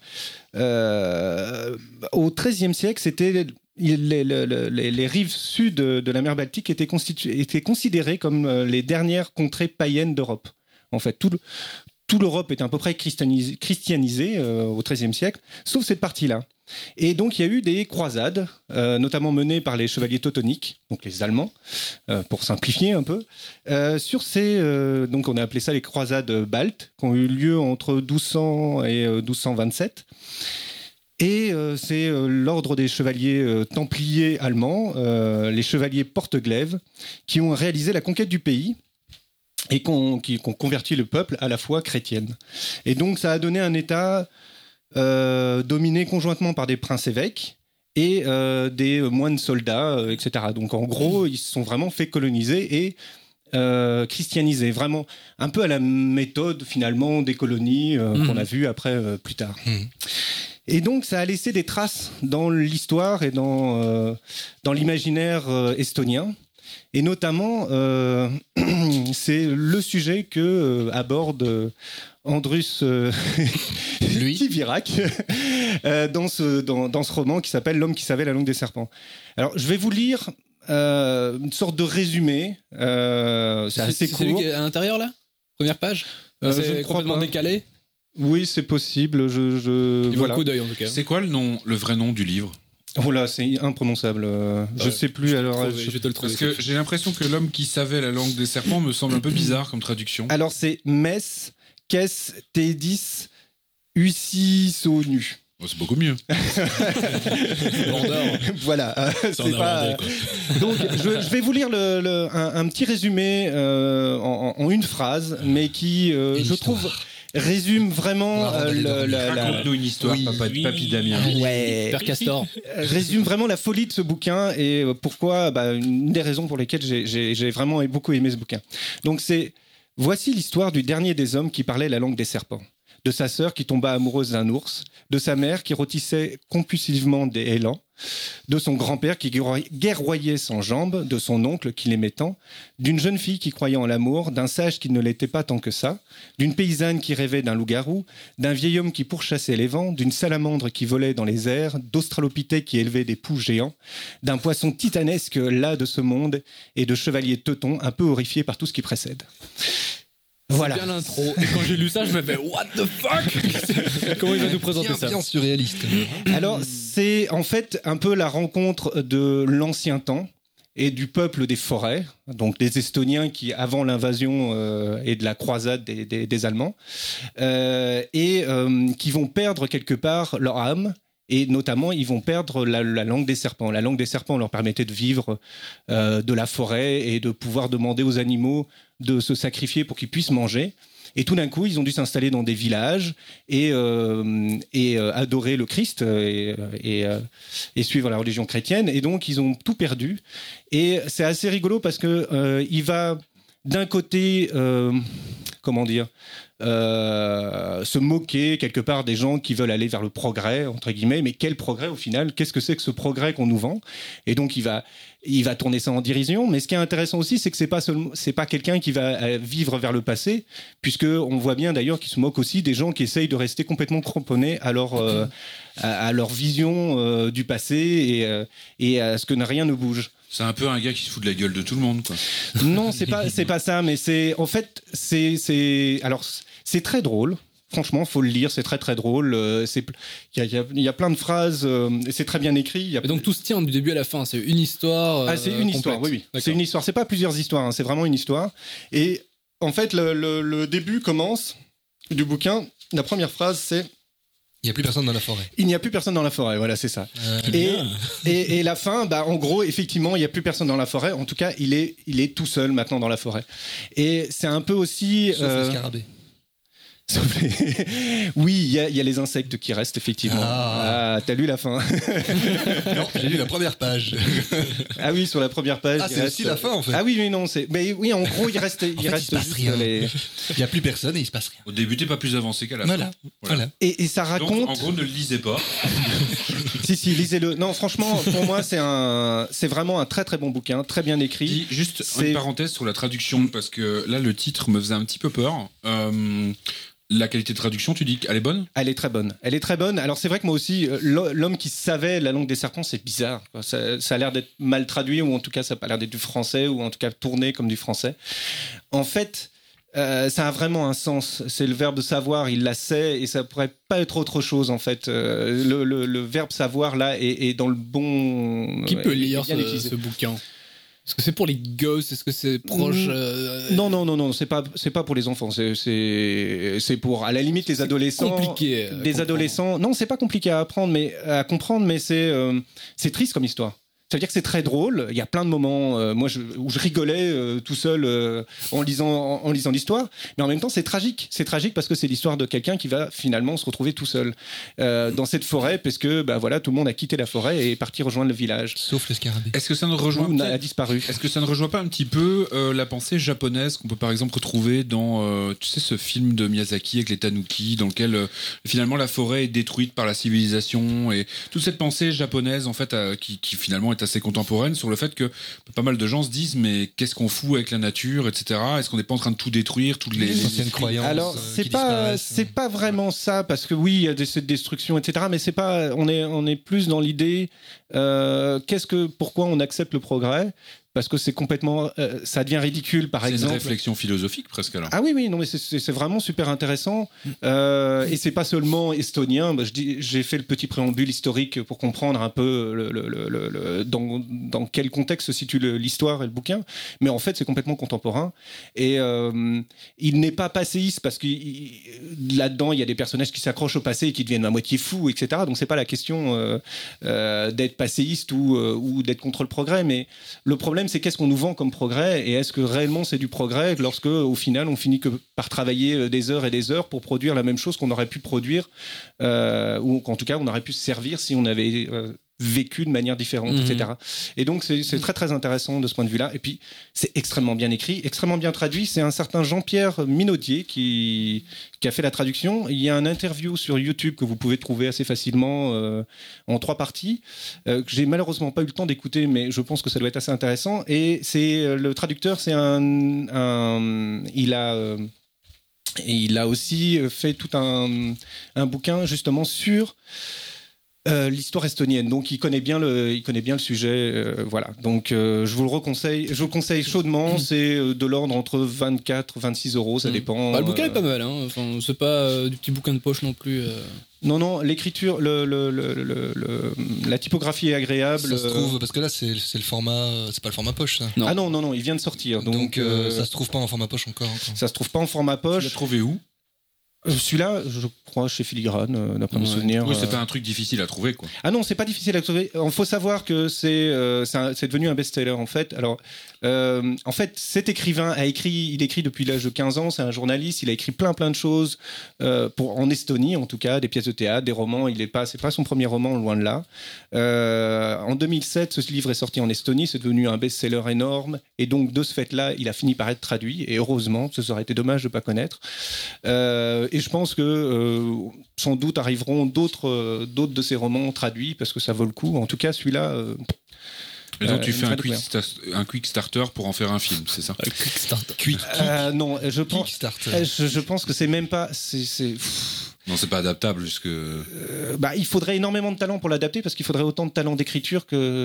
au XIIIe siècle, c'était... Les rives sud de la mer Baltique étaient considérées comme les dernières contrées païennes d'Europe. En fait, tout l'Europe est à peu près christianisée au XIIIe siècle, sauf cette partie-là. Et donc il y a eu des croisades, notamment menées par les chevaliers teutoniques, donc les Allemands, pour simplifier un peu, sur donc on a appelé ça les croisades baltes, qui ont eu lieu entre 1200 et 1227. Et c'est l'ordre des chevaliers templiers allemands, les chevaliers porte-glaives, qui ont réalisé la conquête du pays et qui ont converti le peuple à la foi chrétienne. Et donc ça a donné un État dominé conjointement par des princes-évêques et des moines soldats, etc. Donc en gros, ils se sont vraiment fait coloniser et christianiser, vraiment un peu à la méthode finalement des colonies qu'on a vues après plus tard. Et donc, ça a laissé des traces dans l'histoire et dans l'imaginaire estonien. Et notamment, c'est le sujet que aborde Andrus Kivirak dans ce roman qui s'appelle L'homme qui savait la langue des serpents. Alors, je vais vous lire une sorte de résumé. C'est assez court. C'est lui qui est à l'intérieur, là ? Première page ? C'est complètement décalé ? Oui, c'est possible. Il voit le coup d'œil en tout cas. C'est quoi le vrai nom du livre ? Oh là, c'est imprononçable. Je sais plus. Alors, je vais te le trouver. Parce que j'ai l'impression que L'homme qui savait la langue des serpents me semble un peu bizarre comme traduction. Alors c'est Mess Kes Tedis Ussisonu. Oh, c'est beaucoup mieux. Voilà. C'est pas... Donc, je vais vous lire un petit résumé en une phrase, mais qui, je trouve, résume vraiment Raconte-nous une histoire, papy Damien. Ouais. Père Castor. Résume vraiment la folie de ce bouquin et pourquoi, une des raisons pour lesquelles j'ai vraiment beaucoup aimé ce bouquin. Donc voici l'histoire du dernier des hommes qui parlait la langue des serpents. de sa sœur qui tomba amoureuse d'un ours, de sa mère qui rôtissait compulsivement des élans, de son grand-père qui guerroyait sans jambes, de son oncle qui l'aimait tant, d'une jeune fille qui croyait en l'amour, d'un sage qui ne l'était pas tant que ça, d'une paysanne qui rêvait d'un loup-garou, d'un vieil homme qui pourchassait les vents, d'une salamandre qui volait dans les airs, d'australopithèques qui élevaient des poux géants, d'un poisson titanesque las de ce monde et de chevaliers teutons un peu horrifiés par tout ce qui précède. Voilà. C'est bien l'intro. Et quand j'ai lu ça, je me fais what the fuck. Comment il va nous présenter ça? Bien surréaliste. Alors, c'est en fait un peu la rencontre de l'ancien temps et du peuple des forêts, donc des Estoniens qui, avant l'invasion et de la croisade des Allemands, qui vont perdre quelque part leur âme. Et notamment, ils vont perdre la langue des serpents. La langue des serpents leur permettait de vivre de la forêt et de pouvoir demander aux animaux de se sacrifier pour qu'ils puissent manger. Et tout d'un coup, ils ont dû s'installer dans des villages et adorer le Christ et suivre la religion chrétienne. Et donc, ils ont tout perdu. Et c'est assez rigolo parce que il va d'un côté, se moquer quelque part des gens qui veulent aller vers le progrès, entre guillemets, mais quel progrès au final? Qu'est-ce que c'est que ce progrès qu'on nous vend? Et donc il va tourner ça en dérision, mais ce qui est intéressant aussi, c'est que c'est pas quelqu'un qui va vivre vers le passé, puisque on voit bien d'ailleurs qu'il se moque aussi des gens qui essayent de rester complètement cramponnés à leur vision du passé et à ce que rien ne bouge. C'est un peu un gars qui se fout de la gueule de tout le monde, quoi. Non, c'est pas ça, mais c'est très drôle. Franchement, faut le lire, c'est très très drôle. Il y a plein de phrases, c'est très bien écrit. Et donc tout se tient du début à la fin. C'est une histoire. C'est une histoire, oui. C'est une histoire. C'est pas plusieurs histoires, hein, c'est vraiment une histoire. Et en fait, le début commence du bouquin. La première phrase, c'est il n'y a plus personne dans la forêt. Il n'y a plus personne dans la forêt, voilà, c'est ça. Et la fin, en gros, effectivement, il n'y a plus personne dans la forêt. En tout cas, il est tout seul maintenant dans la forêt. Et c'est un peu aussi... Sauf le scarabée. Oui, il y a les insectes qui restent, effectivement. T'as lu la fin? Non, j'ai lu la première page. Ah oui, sur la première page. C'est aussi la fin, en fait. Ah oui, mais non, mais oui, en gros, il reste il se passe rien. Il n'y a plus personne et il se passe rien. Au début, t'es pas plus avancé qu'à la fin. Voilà. Et ça raconte. Donc, en gros, ne le lisez pas. Si, lisez-le. Non, franchement, pour moi, c'est vraiment un très très bon bouquin, très bien écrit. Juste une parenthèse sur la traduction, parce que là, le titre me faisait un petit peu peur. La qualité de traduction, tu dis qu'elle est bonne? Elle est très bonne. Elle est très bonne. Alors c'est vrai que moi aussi, l'homme qui savait la langue des serpents, c'est bizarre. Ça a l'air d'être mal traduit, ou en tout cas ça n'a pas l'air d'être du français, ou en tout cas tourné comme du français. En fait, ça a vraiment un sens. C'est le verbe savoir, il la sait, et ça pourrait pas être autre chose en fait. Le verbe savoir là est dans le bon... Qui peut lire ce bouquin? Est-ce que c'est pour les gosses? Est-ce que c'est proche Non, c'est pas pour les enfants. C'est pour, à la limite, les adolescents. Compliqué. Des adolescents. Non, c'est pas compliqué à comprendre, mais c'est triste comme histoire. Ça veut dire que c'est très drôle. Il y a plein de moments où je rigolais tout seul en lisant l'histoire. Mais en même temps, c'est tragique. C'est tragique parce que c'est l'histoire de quelqu'un qui va finalement se retrouver tout seul dans cette forêt parce que tout le monde a quitté la forêt et est parti rejoindre le village. Sauf le scarabée. Est-ce que ça ne rejoint a disparu. Est-ce que ça ne rejoint pas un petit peu la pensée japonaise qu'on peut par exemple retrouver dans ce film de Miyazaki avec les tanuki, dans lequel finalement la forêt est détruite par la civilisation, et toute cette pensée japonaise en fait qui finalement est assez contemporaine sur le fait que pas mal de gens se disent mais qu'est-ce qu'on fout avec la nature, etc. Est-ce qu'on n'est pas en train de tout détruire, toutes les anciennes croyances? Alors c'est pas vraiment ça, parce que oui, il y a cette destruction, etc. Mais c'est pas, on est plus dans l'idée pourquoi on accepte le progrès? Parce que c'est complètement, ça devient ridicule, par exemple. C'est une réflexion philosophique presque alors. Ah oui, non, mais c'est vraiment super intéressant. Et c'est pas seulement estonien. J'ai fait le petit préambule historique pour comprendre un peu dans quel contexte se situe l'histoire et le bouquin. Mais en fait, c'est complètement contemporain. Et il n'est pas passéiste parce que là-dedans, il y a des personnages qui s'accrochent au passé et qui deviennent à moitié fous, etc. Donc c'est pas la question d'être passéiste ou d'être contre le progrès, mais le problème, c'est qu'est-ce qu'on nous vend comme progrès, et est-ce que réellement c'est du progrès lorsque au final on finit que par travailler des heures et des heures pour produire la même chose qu'on aurait pu produire, ou qu'en tout cas on aurait pu se servir si on avait vécu de manière différente, etc. Et donc c'est très très intéressant de ce point de vue-là. Et puis c'est extrêmement bien écrit, extrêmement bien traduit. C'est un certain Jean-Pierre Minaudier qui a fait la traduction. Il y a un interview sur YouTube que vous pouvez trouver assez facilement en 3 parties, que j'ai malheureusement pas eu le temps d'écouter, mais je pense que ça doit être assez intéressant. Et c'est le traducteur, c'est il a aussi fait tout un bouquin justement sur l'histoire estonienne, donc il connaît bien le sujet, voilà. Donc je vous le conseille chaudement. C'est de l'ordre entre 24-26 euros, ça dépend. Le bouquin est pas mal, hein. Enfin, c'est pas du petit bouquin de poche non plus. Non, l'écriture, la typographie est agréable. Ça se trouve, parce que là c'est le format, c'est pas le format poche, ça. Non. Ah non, il vient de sortir, donc ça se trouve pas en format poche encore. Ça se trouve pas en format poche. Tu l'as trouvé où? Celui-là, je crois, chez Filigrane, d'après mes souvenirs. Oui, c'est pas un truc difficile à trouver, quoi. Ah non, c'est pas difficile à trouver. Il faut savoir que c'est devenu un best-seller, en fait. Alors, en fait, cet écrivain il écrit depuis l'âge de 15 ans, c'est un journaliste, il a écrit plein de choses en Estonie, en tout cas, des pièces de théâtre, des romans. C'est pas son premier roman, loin de là. En 2007, ce livre est sorti en Estonie, c'est devenu un best-seller énorme, et donc, de ce fait-là, il a fini par être traduit, et heureusement, ce serait été dommage de pas connaître. Et je pense que sans doute arriveront d'autres de ces romans traduits parce que ça vaut le coup. En tout cas, celui-là. Et donc tu fais un quick starter pour en faire un film, c'est ça? Quick non, je pense que c'est même pas. Non, c'est pas adaptable jusque. Il faudrait énormément de talent pour l'adapter parce qu'il faudrait autant de talent d'écriture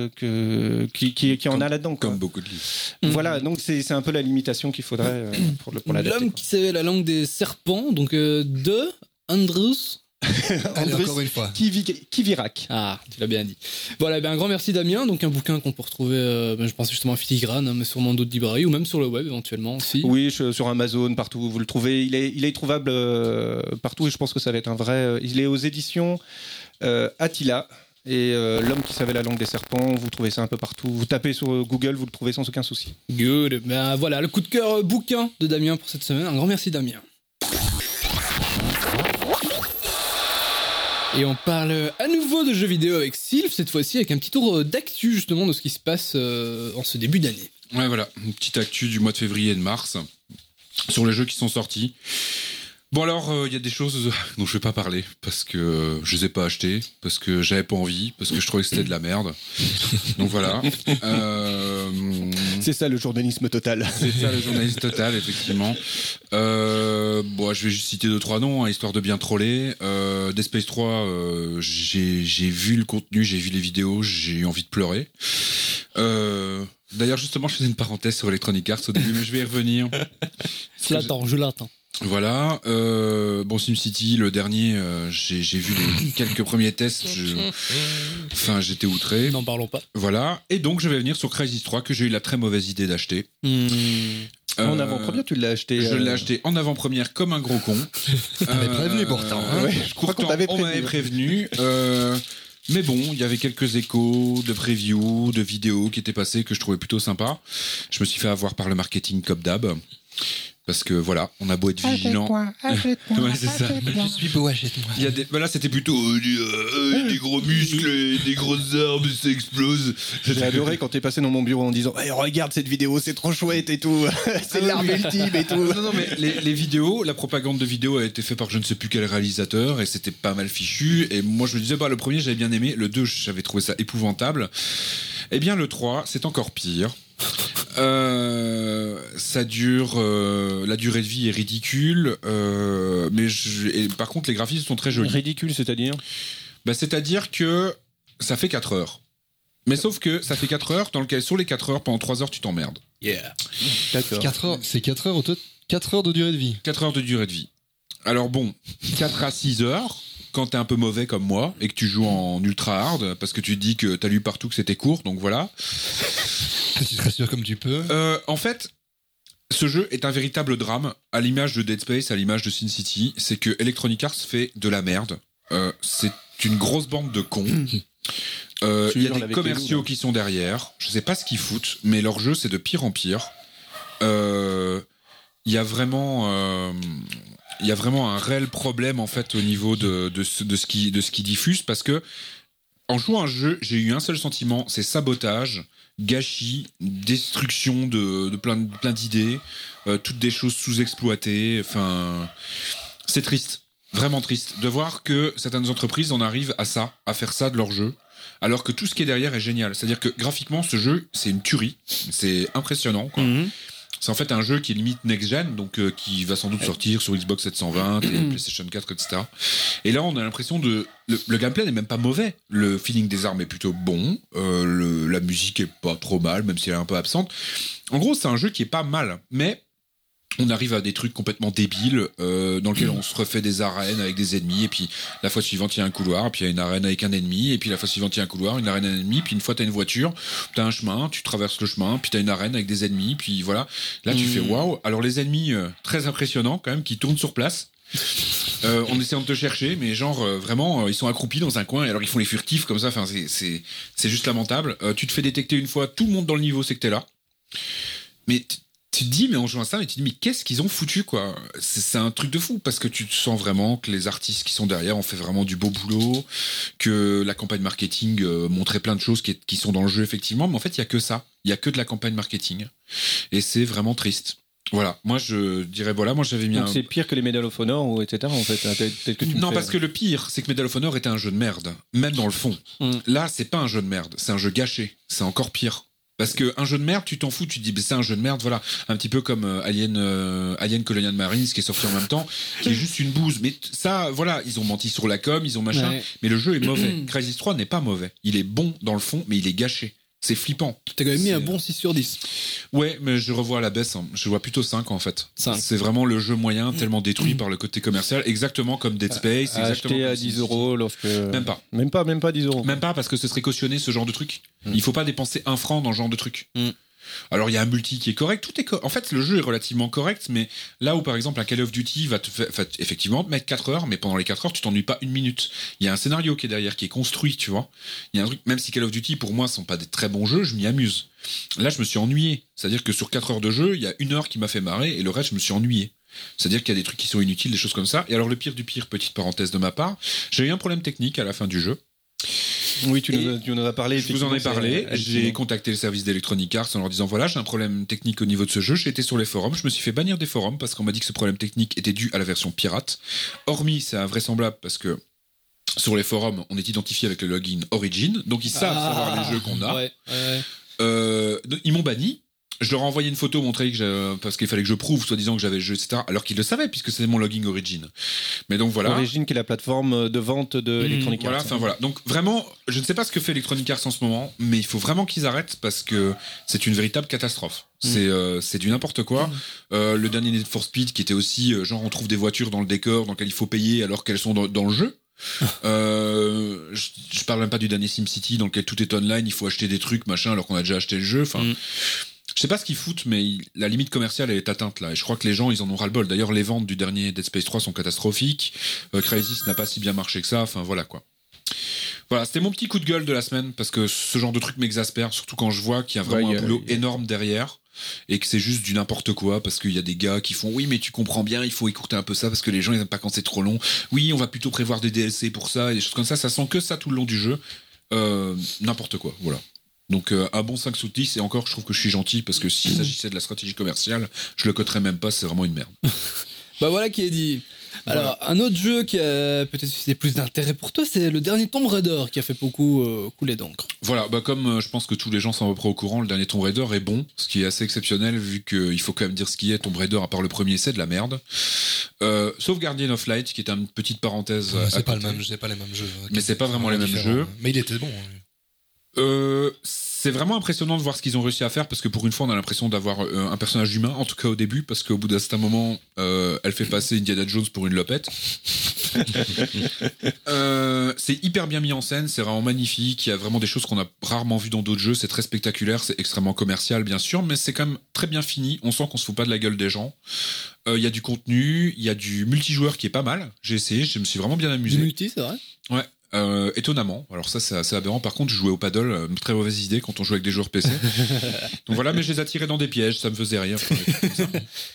qui en a là-dedans. Comme beaucoup de livres. Voilà, donc c'est un peu la limitation qu'il faudrait pour l'adapter. L'homme qui savait la langue des serpents, donc de Andrus. Encore une fois. Kivirak. Ah, tu l'as bien dit. Voilà, un grand merci Damien. Donc un bouquin qu'on peut retrouver, je pense justement à Filigrane, mais sûrement d'autres librairies ou même sur le web éventuellement aussi. Oui, sur Amazon, partout vous le trouvez. Il est trouvable partout et je pense que ça va être un vrai. Il est aux éditions Attila. Et l'homme qui savait la langue des serpents, vous trouvez ça un peu partout. Vous tapez sur Google, vous le trouvez sans aucun souci. Good. Voilà, le coup de cœur bouquin de Damien pour cette semaine. Un grand merci Damien. Et on parle à nouveau de jeux vidéo avec Sylve, cette fois-ci avec un petit tour d'actu justement de ce qui se passe en ce début d'année. Ouais, voilà, une petite actu du mois de février et de mars sur les jeux qui sont sortis. Bon alors, il y a des choses dont je vais pas parler parce que je les ai pas achetés, parce que j'avais pas envie, parce que je trouvais que c'était de la merde. Donc voilà. C'est ça le journalisme total. C'est ça le journalisme total, effectivement. Je vais juste citer 2-3 noms, histoire de bien troller. Dead Space 3, j'ai vu le contenu, j'ai vu les vidéos, j'ai eu envie de pleurer. D'ailleurs, justement, je faisais une parenthèse sur Electronic Arts au début, mais je vais y revenir. Je l'attends. Voilà, SimCity, le dernier, j'ai vu les quelques premiers tests, j'étais outré. N'en parlons pas. Voilà, et donc je vais venir sur Crysis 3 que j'ai eu la très mauvaise idée d'acheter. En avant-première, tu l'as acheté Je l'ai acheté en avant-première comme un gros con. T'avais prévenu pourtant. Ouais, je crois qu'on t'avait prévenu. On m'avait prévenu. Mais bon, il y avait quelques échos de previews, de vidéos qui étaient passées que je trouvais plutôt sympa. Je me suis fait avoir par le marketing comme d'hab. Parce que voilà, on a beau être vigilant. Achète-moi. Ouais, c'est ça. Je suis beau, achète-moi. Voilà, c'était plutôt des gros muscles, et des grosses armes, ça explose. J'ai adoré quand t'es passé dans mon bureau en disant hey, regarde cette vidéo, c'est trop chouette et tout. C'est l'arme ultime et tout. Non, mais les vidéos, la propagande de vidéos a été faite par je ne sais plus quel réalisateur et c'était pas mal fichu. Et moi, je me disais, le premier, j'avais bien aimé. Le 2, j'avais trouvé ça épouvantable. Eh bien, le 3, c'est encore pire. Ça dure, la durée de vie est ridicule, par contre les graphismes sont très jolis. Ridicule, c'est-à-dire c'est-à-dire que ça fait 4 heures. Mais sauf que ça fait 4 heures dans lequel sur les 4 heures, pendant 3 heures tu t'emmerdes. Yeah. D'accord. 4 heures, c'est 4 heures 4 heures de durée de vie. 4 heures de durée de vie. Alors bon, 4 à 6 heures quand t'es un peu mauvais comme moi et que tu joues en ultra hard parce que tu te dis que t'as lu partout que c'était court, donc voilà. Tu te rassures comme tu peux. En fait, ce jeu est un véritable drame, à l'image de Dead Space, à l'image de Sin City. C'est que Electronic Arts fait de la merde. C'est une grosse bande de cons. Il y a des commerciaux qui sont derrière. Je sais pas ce qu'ils foutent, mais leur jeu, c'est de pire en pire. Il y a vraiment un réel problème en fait au niveau de ce qui diffuse parce que en jouant à un jeu, j'ai eu un seul sentiment, c'est sabotage, gâchis, destruction de plein d'idées, toutes des choses sous-exploitées. Enfin, c'est triste, vraiment triste, de voir que certaines entreprises en arrivent à faire ça de leur jeu, alors que tout ce qui est derrière est génial. C'est-à-dire que graphiquement, ce jeu, c'est une tuerie, c'est impressionnant, quoi. C'est en fait un jeu qui est limite next-gen, donc qui va sans doute sortir sur Xbox 720 et PlayStation 4, etc. Et là, on a l'impression le gameplay n'est même pas mauvais. Le feeling des armes est plutôt bon. La musique est pas trop mal, même si elle est un peu absente. En gros, c'est un jeu qui est pas mal, mais on arrive à des trucs complètement débiles dans lesquels on se refait des arènes avec des ennemis, et puis la fois suivante il y a un couloir, puis il y a une arène avec un ennemi, et puis la fois suivante il y a un couloir, une arène, un ennemi, puis une fois t'as une voiture, t'as un chemin, tu traverses le chemin, puis t'as une arène avec des ennemis, puis voilà. Là tu fais waouh. Alors les ennemis très impressionnants quand même, qui tournent sur place. En essayant de te chercher, mais genre vraiment ils sont accroupis dans un coin, et alors ils font les furtifs comme ça. Enfin c'est juste lamentable. Tu te fais détecter une fois, tout le monde dans le niveau sait que t'es là, mais tu te dis, mais en jouant à ça, mais tu te dis, mais qu'est-ce qu'ils ont foutu, quoi. C'est un truc de fou, parce que tu te sens vraiment que les artistes qui sont derrière ont fait vraiment du beau boulot, que la campagne marketing montrait plein de choses qui sont dans le jeu, effectivement, mais en fait, il y a que ça. Il y a que de la campagne marketing. Et c'est vraiment triste. Voilà, moi je dirais, voilà, moi j'avais mis. Donc c'est pire que les Medal of Honor, ou etc. en fait. Peut-être que tu non, parce que le pire, c'est que Medal of Honor était un jeu de merde, même dans le fond. Là, c'est pas un jeu de merde, c'est un jeu gâché. C'est encore pire. Parce que un jeu de merde, tu t'en fous, tu te dis, c'est un jeu de merde, voilà. Un petit peu comme Alien Colonial Marines, qui est sorti en même temps, qui est juste une bouse. Mais ça, voilà, ils ont menti sur la com, ils ont machin, mais le jeu est mauvais. Crysis 3 n'est pas mauvais. Il est bon dans le fond, mais il est gâché. C'est flippant. T'as quand même mis un bon 6 sur 10. Ouais, mais je revois à la baisse. Hein. Je vois plutôt 5 en fait. 5. C'est vraiment le jeu moyen, tellement détruit par le côté commercial, exactement comme Dead Space. Acheté à 10 € lorsque. Même pas. Même pas 10 €. Même pas, parce que ce serait cautionné ce genre de truc. Il faut pas dépenser 1 franc dans ce genre de truc. Alors il y a un multi qui est correct, tout est en fait le jeu est relativement correct, mais là où par exemple un Call of Duty va effectivement te mettre 4 heures, mais pendant les 4 heures tu t'ennuies pas une minute. Il y a un scénario qui est derrière, qui est construit, tu vois. Il y a un truc, même si Call of Duty pour moi sont pas des très bons jeux, je m'y amuse. Là je me suis ennuyé, c'est-à-dire que sur 4 heures de jeu, il y a 1 heure qui m'a fait marrer et le reste je me suis ennuyé. C'est-à-dire qu'il y a des trucs qui sont inutiles, des choses comme ça. Et alors le pire du pire, petite parenthèse de ma part, j'ai eu un problème technique à la fin du jeu. Oui, tu nous en as parlé. Je vous en ai parlé. J'ai contacté le service d'Electronic Arts en leur disant, voilà, j'ai un problème technique au niveau de ce jeu. J'ai été sur les forums. Je me suis fait bannir des forums parce qu'on m'a dit que ce problème technique était dû à la version pirate. Hormis, c'est invraisemblable parce que sur les forums, on est identifié avec le login Origin. Donc ils savent savoir les jeux qu'on a. Ils m'ont banni. Je leur ai envoyé une photo montrer parce qu'il fallait que je prouve, soi-disant, que j'avais le jeu, etc. Alors qu'ils le savaient, puisque c'est mon login Origin. Mais donc voilà. Origin, qui est la plateforme de vente de Electronic Arts. Voilà, enfin voilà. Donc vraiment, je ne sais pas ce que fait Electronic Arts en ce moment, mais il faut vraiment qu'ils arrêtent parce que c'est une véritable catastrophe. C'est du n'importe quoi. Le dernier Need for Speed, qui était aussi genre on trouve des voitures dans le décor dans lequel il faut payer alors qu'elles sont dans le jeu. Je parle même pas du dernier SimCity dans lequel tout est online, il faut acheter des trucs machin alors qu'on a déjà acheté le jeu. Enfin. Je sais pas ce qu'ils foutent, mais la limite commerciale elle est atteinte là. Et je crois que les gens ils en ont ras-le-bol. D'ailleurs, les ventes du dernier Dead Space 3 sont catastrophiques. Crysis n'a pas si bien marché que ça. Enfin voilà quoi. Voilà, c'était mon petit coup de gueule de la semaine parce que ce genre de truc m'exaspère, surtout quand je vois qu'il y a vraiment un boulot énorme derrière et que c'est juste du n'importe quoi parce qu'il y a des gars qui font oui mais tu comprends bien, il faut écourter un peu ça parce que les gens ils aiment pas quand c'est trop long. Oui, on va plutôt prévoir des DLC pour ça et des choses comme ça. Ça sent que ça tout le long du jeu. N'importe quoi. Voilà. Donc un bon 5 sous 10 et encore je trouve que je suis gentil parce que s'il s'agissait de la stratégie commerciale je le coterais même pas, c'est vraiment une merde. Bah voilà qui est dit. Alors un autre jeu qui a peut-être suscité plus d'intérêt pour toi, c'est le dernier Tomb Raider qui a fait beaucoup couler d'encre. Voilà, bah comme je pense que tous les gens sont à peu près au courant, le dernier Tomb Raider est bon, ce qui est assez exceptionnel vu qu'il faut quand même dire ce qui est. Tomb Raider à part le premier c'est de la merde. Sauf Guardian of Light qui est une petite parenthèse. C'est pas les mêmes jeux. Mais c'est pas vraiment les mêmes jeux. Mais il était bon. C'est vraiment impressionnant de voir ce qu'ils ont réussi à faire parce que pour une fois on a l'impression d'avoir un personnage humain, en tout cas au début, parce qu'au bout d'un certain moment elle fait passer Indiana Jones pour une lopette. C'est hyper bien mis en scène, c'est vraiment magnifique, il y a vraiment des choses qu'on a rarement vues dans d'autres jeux, c'est très spectaculaire, c'est extrêmement commercial bien sûr, mais c'est quand même très bien fini, on sent qu'on se fout pas de la gueule des gens. Il y a du contenu, il y a du multijoueur qui est pas mal, j'ai essayé, je me suis vraiment bien amusé. Du multi, c'est vrai ? Ouais. Étonnamment, alors ça c'est assez aberrant. Par contre, je jouais au paddle, très mauvaise idée quand on joue avec des joueurs PC. Donc voilà, mais je les attirais dans des pièges, ça me faisait rire.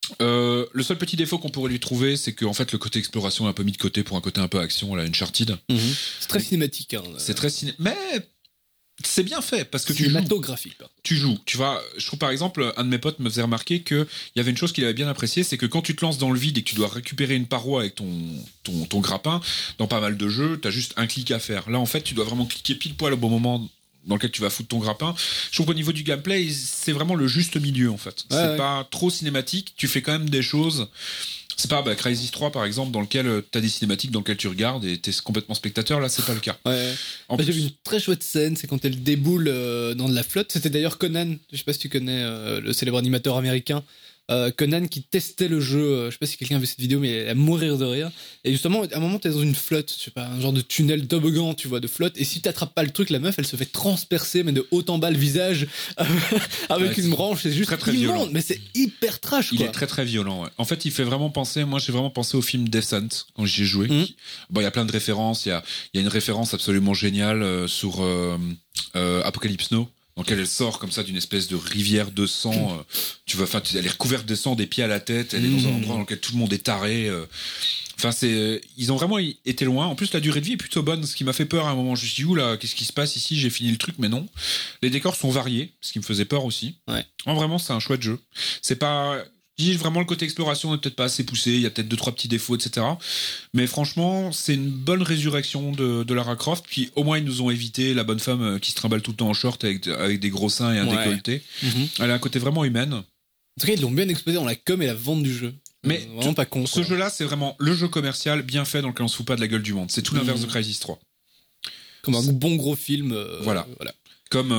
Le seul petit défaut qu'on pourrait lui trouver, c'est qu'en fait le côté exploration est un peu mis de côté pour un côté un peu action, là, Uncharted. C'est très cinématique. Hein, c'est très mais c'est bien fait parce que cinématographique. Tu joues. Tu vois, je trouve par exemple, un de mes potes me faisait remarquer qu'il y avait une chose qu'il avait bien appréciée, c'est que quand tu te lances dans le vide et que tu dois récupérer une paroi avec ton grappin, dans pas mal de jeux, t'as juste un clic à faire. Là, en fait, tu dois vraiment cliquer pile poil au bon moment dans lequel tu vas foutre ton grappin. Je trouve qu'au niveau du gameplay, c'est vraiment le juste milieu en fait. C'est pas trop cinématique, tu fais quand même des choses. C'est pas Crysis 3 par exemple dans lequel t'as des cinématiques dans lequel tu regardes et t'es complètement spectateur. Là c'est pas le cas. J'ai vu une très chouette scène, c'est quand elle déboule dans de la flotte. C'était d'ailleurs Conan, je sais pas si tu connais le célèbre animateur américain. Conan qui testait le jeu, je sais pas si quelqu'un a vu cette vidéo, mais à mourir de rire. Et justement, à un moment, t'es dans une flotte, je sais pas, un genre de tunnel toboggan, tu vois, de flotte. Et si t'attrapes pas le truc, la meuf, elle se fait transpercer, mais de haut en bas le visage, avec une branche. C'est juste très violent. Mais c'est hyper trash, quoi. Il est très très violent. Ouais. En fait, il fait vraiment penser. Moi, j'ai vraiment pensé au film Descent quand j'y ai joué. Bon, il y a plein de références. Il y a une référence absolument géniale sur Apocalypse Now, dans laquelle elle sort comme ça d'une espèce de rivière de sang. Elle est recouverte de sang des pieds à la tête. Elle est dans un endroit dans lequel tout le monde est taré. Enfin, ils ont vraiment été loin. En plus, la durée de vie est plutôt bonne, ce qui m'a fait peur à un moment. Je me suis dit, oula, qu'est-ce qui se passe ici? J'ai fini le truc, mais non. Les décors sont variés, ce qui me faisait peur aussi. Ouais. Vraiment, c'est un chouette jeu. C'est pas. Vraiment, le côté exploration n'est peut-être pas assez poussé, il y a peut-être 2-3 petits défauts, etc. Mais franchement, c'est une bonne résurrection de Lara Croft. Puis au moins, ils nous ont évité la bonne femme qui se trimballe tout le temps en short avec des gros seins et un décolleté. Elle a un côté vraiment humaine. En tout cas, ils l'ont bien exposé dans la com et la vente du jeu. Mais vraiment pas con. Ce jeu-là, c'est vraiment le jeu commercial bien fait dans lequel on se fout pas de la gueule du monde. C'est tout l'inverse de Crysis 3. Comme un bon gros film. Voilà. Comme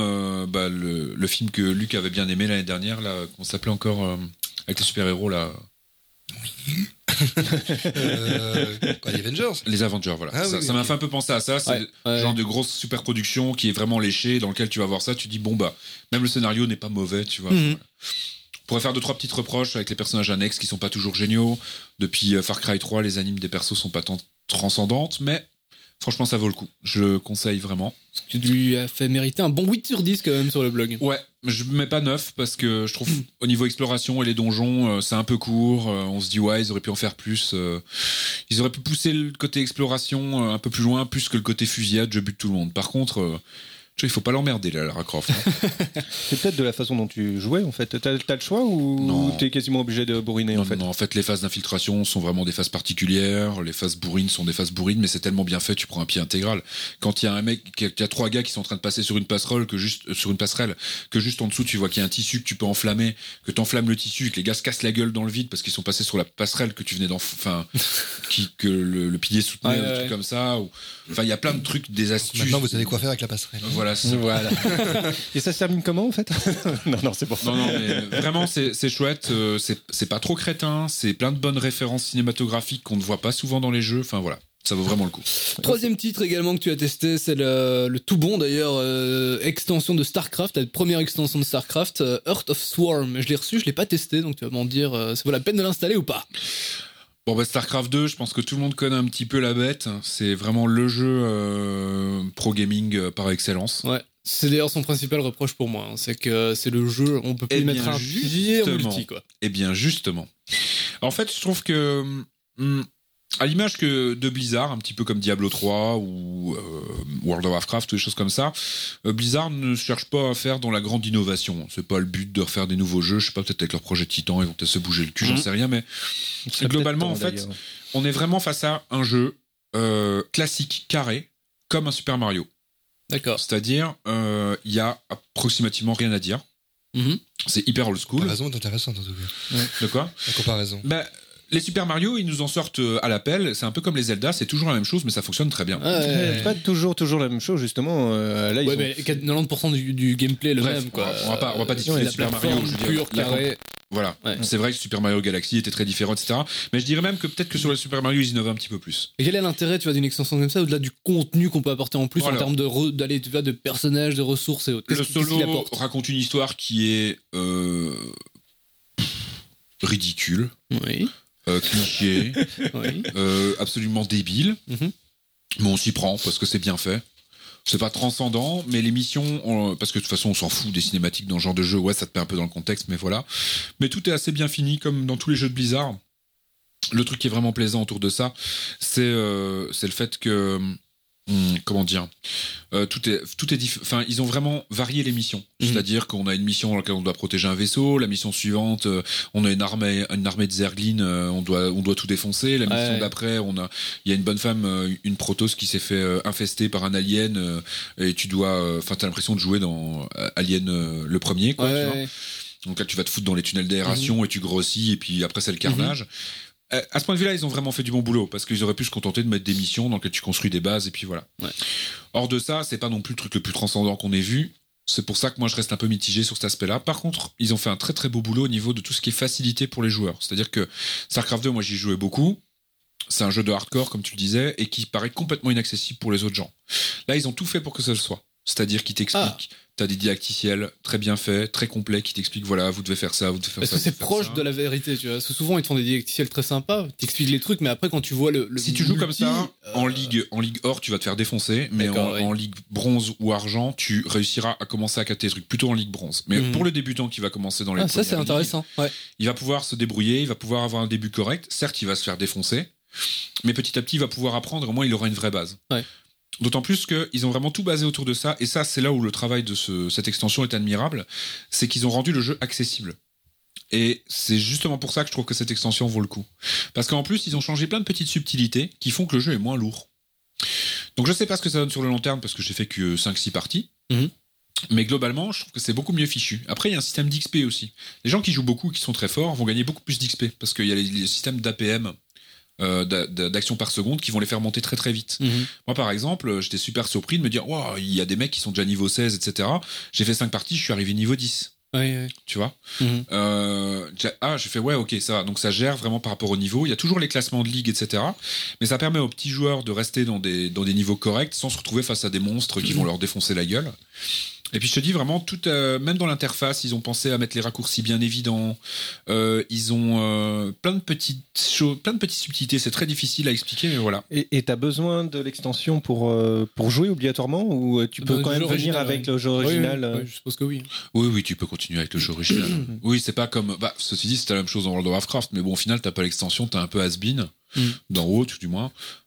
le film que Luc avait bien aimé l'année dernière, là, comment ça s'appelait encore avec les super-héros là. Oui. Les Avengers. Les Avengers, voilà. Ça m'a fait un peu penser à ça. C'est le genre de grosse super production qui est vraiment léchée, dans lequel tu vas voir ça, tu dis bon même le scénario n'est pas mauvais, tu vois. On pourrait faire 2-3 petites reproches avec les personnages annexes qui sont pas toujours géniaux. Depuis Far Cry 3, les animes des persos sont pas tant transcendantes, mais franchement, ça vaut le coup. Je le conseille vraiment. Ce qui lui a fait mériter un bon 8 sur 10 quand même sur le blog. Ouais, je mets pas 9 parce que je trouve au niveau exploration et les donjons, c'est un peu court. On se dit ils auraient pu en faire plus. Ils auraient pu pousser le côté exploration un peu plus loin, plus que le côté fusillade, je bute tout le monde. Par contre, il faut pas l'emmerder là, Lara Croft. C'est peut-être de la façon dont tu jouais en fait. T'as le choix ou t'es quasiment obligé de bourriner en fait? Non, en fait, les phases d'infiltration sont vraiment des phases particulières. Les phases bourrines sont des phases bourrines, mais c'est tellement bien fait, tu prends un pied intégral. Quand il y a un mec, il y a 3 gars qui sont en train de passer sur une passerelle, que juste en dessous tu vois qu'il y a un tissu que tu peux enflammer, que t'enflammes le tissu, et que les gars se cassent la gueule dans le vide parce qu'ils sont passés sur la passerelle que tu venais que le pilier soutenait, ou des trucs comme ça. Enfin, il y a plein de trucs, des astuces. Maintenant, vous savez quoi faire avec la passerelle. Voilà. Et ça se termine comment en fait? Non, c'est pour ça. Non, mais vraiment, c'est chouette. C'est pas trop crétin. C'est plein de bonnes références cinématographiques qu'on ne voit pas souvent dans les jeux. Enfin voilà, ça vaut vraiment le coup. Troisième titre également que tu as testé, c'est le tout bon d'ailleurs, extension de StarCraft, la première extension de StarCraft, Heart of Swarm. Je l'ai reçu, je l'ai pas testé, donc tu vas m'en dire, ça vaut la peine de l'installer ou pas? Bon, StarCraft 2, je pense que tout le monde connaît un petit peu la bête. C'est vraiment le jeu pro gaming par excellence. Ouais. C'est d'ailleurs son principal reproche pour moi, c'est que c'est le jeu, on peut plus mettre un pied en multi, quoi. Eh bien, justement. En fait, je trouve que, à l'image que de Blizzard, un petit peu comme Diablo 3 ou World of Warcraft ou des choses comme ça, Blizzard ne cherche pas à faire dans la grande innovation. C'est pas le but de refaire des nouveaux jeux. Je sais pas, peut-être avec leur projet Titan, ils vont peut-être se bouger le cul, j'en sais rien, mais globalement, en fait, on est vraiment face à un jeu classique, carré, comme un Super Mario. D'accord. C'est-à-dire, il y a approximativement rien à dire. C'est hyper old school. La comparaison est intéressante en tout cas. Ouais. De quoi? La comparaison. Les Super Mario, ils nous en sortent à l'appel. C'est un peu comme les Zelda, c'est toujours la même chose, mais ça fonctionne très bien. C'est pas toujours la même chose, justement. Là, mais 90% du gameplay est le même, quoi. On va pas discuter de Super Mario. Pur, carré. Voilà. Ouais. C'est vrai que Super Mario Galaxy était très différent, etc. Mais je dirais même que peut-être que sur le Super Mario, ils innovaient un petit peu plus. Et quel est l'intérêt, tu vois, d'une extension comme ça, au-delà du contenu qu'on peut apporter en plus en termes de personnages, de ressources et autres? Le solo raconte une histoire qui est ridicule. Oui. Cliché, absolument débile, mais on s'y prend parce que c'est bien fait. c'est pas transcendant, mais les missions, parce que de toute façon on s'en fout des cinématiques dans ce genre de jeu, ouais ça te met un peu dans le contexte, mais voilà. Mais tout est assez bien fini, comme dans tous les jeux de Blizzard. Le truc qui est vraiment plaisant autour de ça, c'est le fait que... comment dire, tout est enfin ils ont vraiment varié les missions, c'est-à-dire qu'on a une mission dans laquelle on doit protéger un vaisseau, la mission suivante on a une armée de Zerglings, on doit tout défoncer, la mission d'après il y a une bonne femme, une Protoss qui s'est fait infester par un alien, et tu dois, enfin t'as l'impression de jouer dans Alien le premier quoi, tu vois. Donc là tu vas te foutre dans les tunnels d'aération et tu grossis et puis après c'est le carnage. À ce point de vue-là, ils ont vraiment fait du bon boulot parce qu'ils auraient pu se contenter de mettre des missions dans lesquelles tu construis des bases et puis voilà. Ouais. Hors de ça, c'est pas non plus le truc le plus transcendant qu'on ait vu. C'est pour ça que moi je reste un peu mitigé sur cet aspect-là. Par contre, ils ont fait un très très beau boulot au niveau de tout ce qui est facilité pour les joueurs. C'est-à-dire que StarCraft 2, moi j'y jouais beaucoup. C'est un jeu de hardcore, comme tu le disais, et qui paraît complètement inaccessible pour les autres gens. Là, ils ont tout fait pour que ça le soit. C'est-à-dire qu'ils t'expliquent. T'as des didacticiels très bien faits, très complets, qui t'expliquent, voilà, vous devez faire ça, vous devez faire ça. Parce que c'est proche de la vérité, tu vois. Parce que souvent, ils te font des didacticiels très sympas, t'expliquent les trucs, mais après, quand tu vois le si tu joues comme ça, en ligue or, tu vas te faire défoncer, mais en ligue bronze ou argent, tu réussiras à commencer à capter des trucs, plutôt en ligue bronze. Mais pour le débutant qui va commencer dans les ça, c'est intéressant. Ouais. Il va pouvoir se débrouiller, il va pouvoir avoir un début correct. Certes, il va se faire défoncer, mais petit à petit, il va pouvoir apprendre, au moins, il aura une vraie base. Ouais. D'autant plus qu'ils ont vraiment tout basé autour de ça, et ça c'est là où le travail de cette extension est admirable, c'est qu'ils ont rendu le jeu accessible. Et c'est justement pour ça que je trouve que cette extension vaut le coup. Parce qu'en plus ils ont changé plein de petites subtilités qui font que le jeu est moins lourd. Donc je sais pas ce que ça donne sur le long terme parce que j'ai fait que 5-6 parties, mais globalement je trouve que c'est beaucoup mieux fichu. Après il y a un système d'XP aussi. Les gens qui jouent beaucoup, qui sont très forts, vont gagner beaucoup plus d'XP, parce qu'il y a les systèmes d'APM, d'action par seconde, qui vont les faire monter très très vite. Moi par exemple, j'étais super surpris de me dire wow, il y a des mecs qui sont déjà niveau 16, etc. J'ai fait 5 parties, je suis arrivé niveau 10. Ouais. Tu vois. J'ai fait ouais, ok, ça va. Donc ça gère vraiment par rapport au niveau. Il y a toujours les classements de ligue, etc. Mais ça permet aux petits joueurs de rester dans des niveaux corrects sans se retrouver face à des monstres qui vont leur défoncer la gueule. Et puis je te dis vraiment, même dans l'interface, ils ont pensé à mettre les raccourcis bien évidents. Ils ont plein de petites choses, plein de petites subtilités. C'est très difficile à expliquer, mais voilà. Et t'as besoin de l'extension pour jouer obligatoirement, ou tu peux quand même venir avec le jeu original? Oui, je suppose que oui. Oui, tu peux continuer avec le jeu original. Oui, c'est pas comme. Ceci dit, c'est la même chose dans World of Warcraft, mais bon, au final, t'as pas l'extension, t'as un peu has-been, d'en haut, du moins.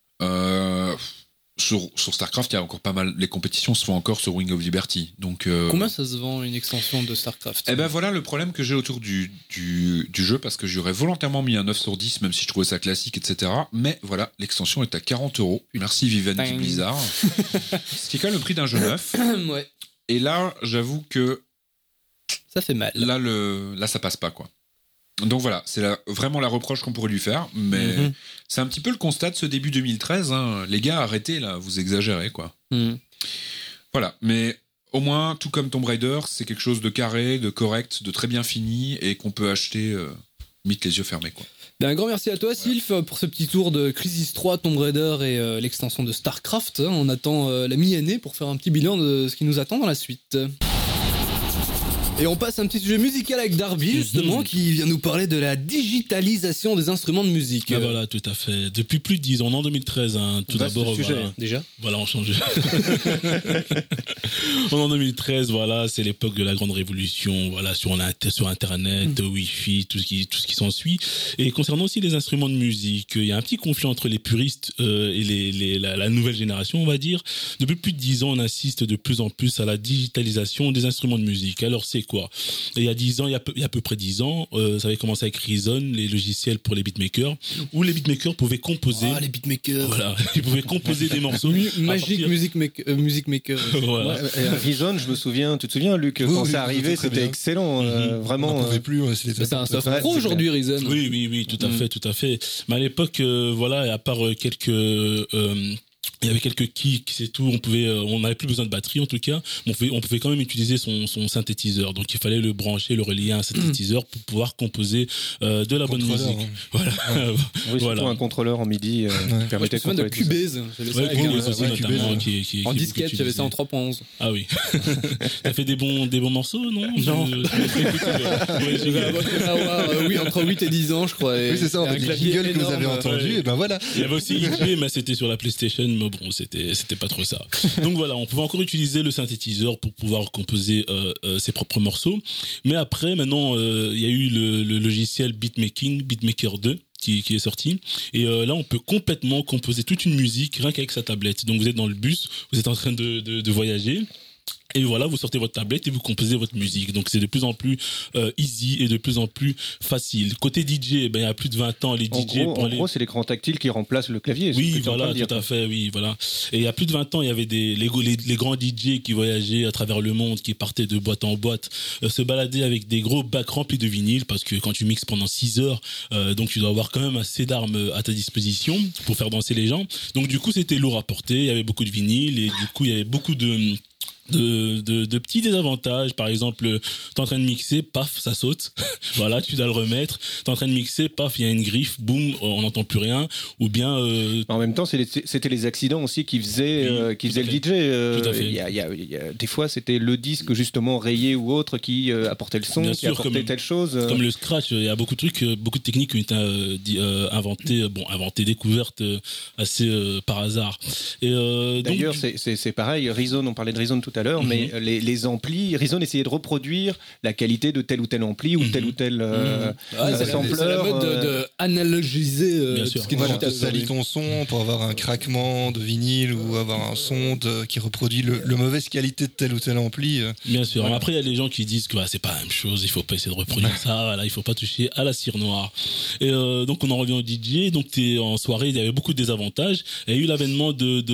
Sur StarCraft, il y a encore pas mal. Les compétitions se font encore sur Wing of Liberty. Donc, combien ça se vend une extension de StarCraft? Eh ben voilà le problème que j'ai autour du jeu, parce que j'aurais volontairement mis un 9 sur 10, même si je trouvais ça classique, etc. Mais voilà, l'extension est à 40€. Merci Vivendi Blizzard. Ce qui est quand même le prix d'un jeu neuf. Ouais. Et là, j'avoue que. Ça fait mal. Là, ça passe pas, quoi. Donc voilà, c'est vraiment la reproche qu'on pourrait lui faire, mais c'est un petit peu le constat de ce début 2013. Hein. Les gars, arrêtez là, vous exagérez quoi. Voilà, mais au moins, tout comme Tomb Raider, c'est quelque chose de carré, de correct, de très bien fini et qu'on peut acheter mythe les yeux fermés quoi. Ben, un grand merci à toi Sylph pour ce petit tour de Crisis 3, Tomb Raider et l'extension de StarCraft. On attend la mi-année pour faire un petit bilan de ce qui nous attend dans la suite. Et on passe à un petit sujet musical avec Darby, justement, qui vient nous parler de la digitalisation des instruments de musique. Ah voilà, tout à fait. Depuis plus de 10 ans, en 2013, hein, tout d'abord... Sujet, déjà. Voilà, on change. En 2013, voilà, c'est l'époque de la grande révolution, voilà, sur Internet, Wi-Fi, tout ce qui s'ensuit. Et concernant aussi les instruments de musique, il y a un petit conflit entre les puristes et la nouvelle génération, on va dire. Depuis plus de 10 ans, on assiste de plus en plus à la digitalisation des instruments de musique. Alors, c'est quoi? Et il y a 10 ans, il y a à peu près 10 ans, ça avait commencé avec Reason, les logiciels pour les beatmakers, où les beatmakers pouvaient composer. Ah, les beatmakers. Voilà, ils pouvaient composer des morceaux. Magic Music Maker. Voilà. Reason, je me souviens, tu te souviens, Luc, quand c'est arrivé, c'était excellent. Vraiment. On n'en pouvait plus. C'est un soft pro aujourd'hui, Reason. Oui, tout à fait. Mais à l'époque, voilà, à part il y avait quelques kicks, c'est tout. On n'avait plus besoin de batterie en tout cas. On pouvait quand même utiliser son synthétiseur. Donc il fallait le brancher, le relier à un synthétiseur pour pouvoir composer de la bonne musique. Hein. Voilà. Oui, surtout un contrôleur en MIDI qui permettait de Cubase. En disquette, j'avais ça en 3.11. Ah oui. T'as fait des bons morceaux, non? Non. Oui, entre 8 et 10 ans, je crois. Oui, c'est ça. En fait, les jingles que vous avez entendus, et ben voilà. Il y avait aussi XP, mais c'était sur la PlayStation. Mais bon, c'était pas trop ça. Donc voilà, on pouvait encore utiliser le synthétiseur pour pouvoir composer ses propres morceaux. Mais après, maintenant, il y a eu le logiciel Beatmaker 2 qui est sorti. Et là, on peut complètement composer toute une musique rien qu'avec sa tablette. Donc vous êtes dans le bus, vous êtes en train de voyager. Et voilà, vous sortez votre tablette et vous composez votre musique. Donc c'est de plus en plus easy et de plus en plus facile. Côté DJ, ben il y a plus de 20 ans, les DJ... En gros, c'est l'écran tactile qui remplace le clavier. Oui, voilà, tout à fait, oui, voilà. Et il y a plus de 20 ans, il y avait les grands DJ qui voyageaient à travers le monde, qui partaient de boîte en boîte, se baladaient avec des gros bacs remplis de vinyle, parce que quand tu mixes pendant 6 heures, donc tu dois avoir quand même assez d'armes à ta disposition pour faire danser les gens. Donc du coup, c'était lourd à porter, il y avait beaucoup de vinyle, et du coup, il y avait beaucoup de petits désavantages. Par exemple, t'es en train de mixer, paf, ça saute. Voilà, tu dois le remettre. T'es en train de mixer, paf, il y a une griffe, boum, on n'entend plus rien. Ou bien... En même temps, c'était les accidents aussi qui faisaient le DJ. Tout à fait. Il y a des fois, c'était le disque justement rayé ou autre qui apportait le son, Bien qui sûr, apportait telle chose. Comme le scratch, il y a beaucoup de trucs, beaucoup de techniques qui ont été inventées, découvertes assez par hasard. Et d'ailleurs, donc, c'est pareil. Reason, on parlait de Reason tout à l'heure, mais les amplis, Reason essayait de reproduire la qualité de tel ou tel ampli ou tel ou tel sampler. C'est la mode de analogiser sûr. ce qui est Voilà, digital. tu salis ton son pour avoir un craquement de vinyle ou avoir un son qui reproduit le mauvaise qualité de tel ou tel ampli. Bien sûr. Voilà. Après, il y a des gens qui disent que c'est pas la même chose, il faut pas essayer de reproduire ça, voilà, il faut pas toucher à la cire noire. Et donc, on en revient au DJ. Donc, t'es en soirée, il y avait beaucoup de désavantages. Il y a eu l'avènement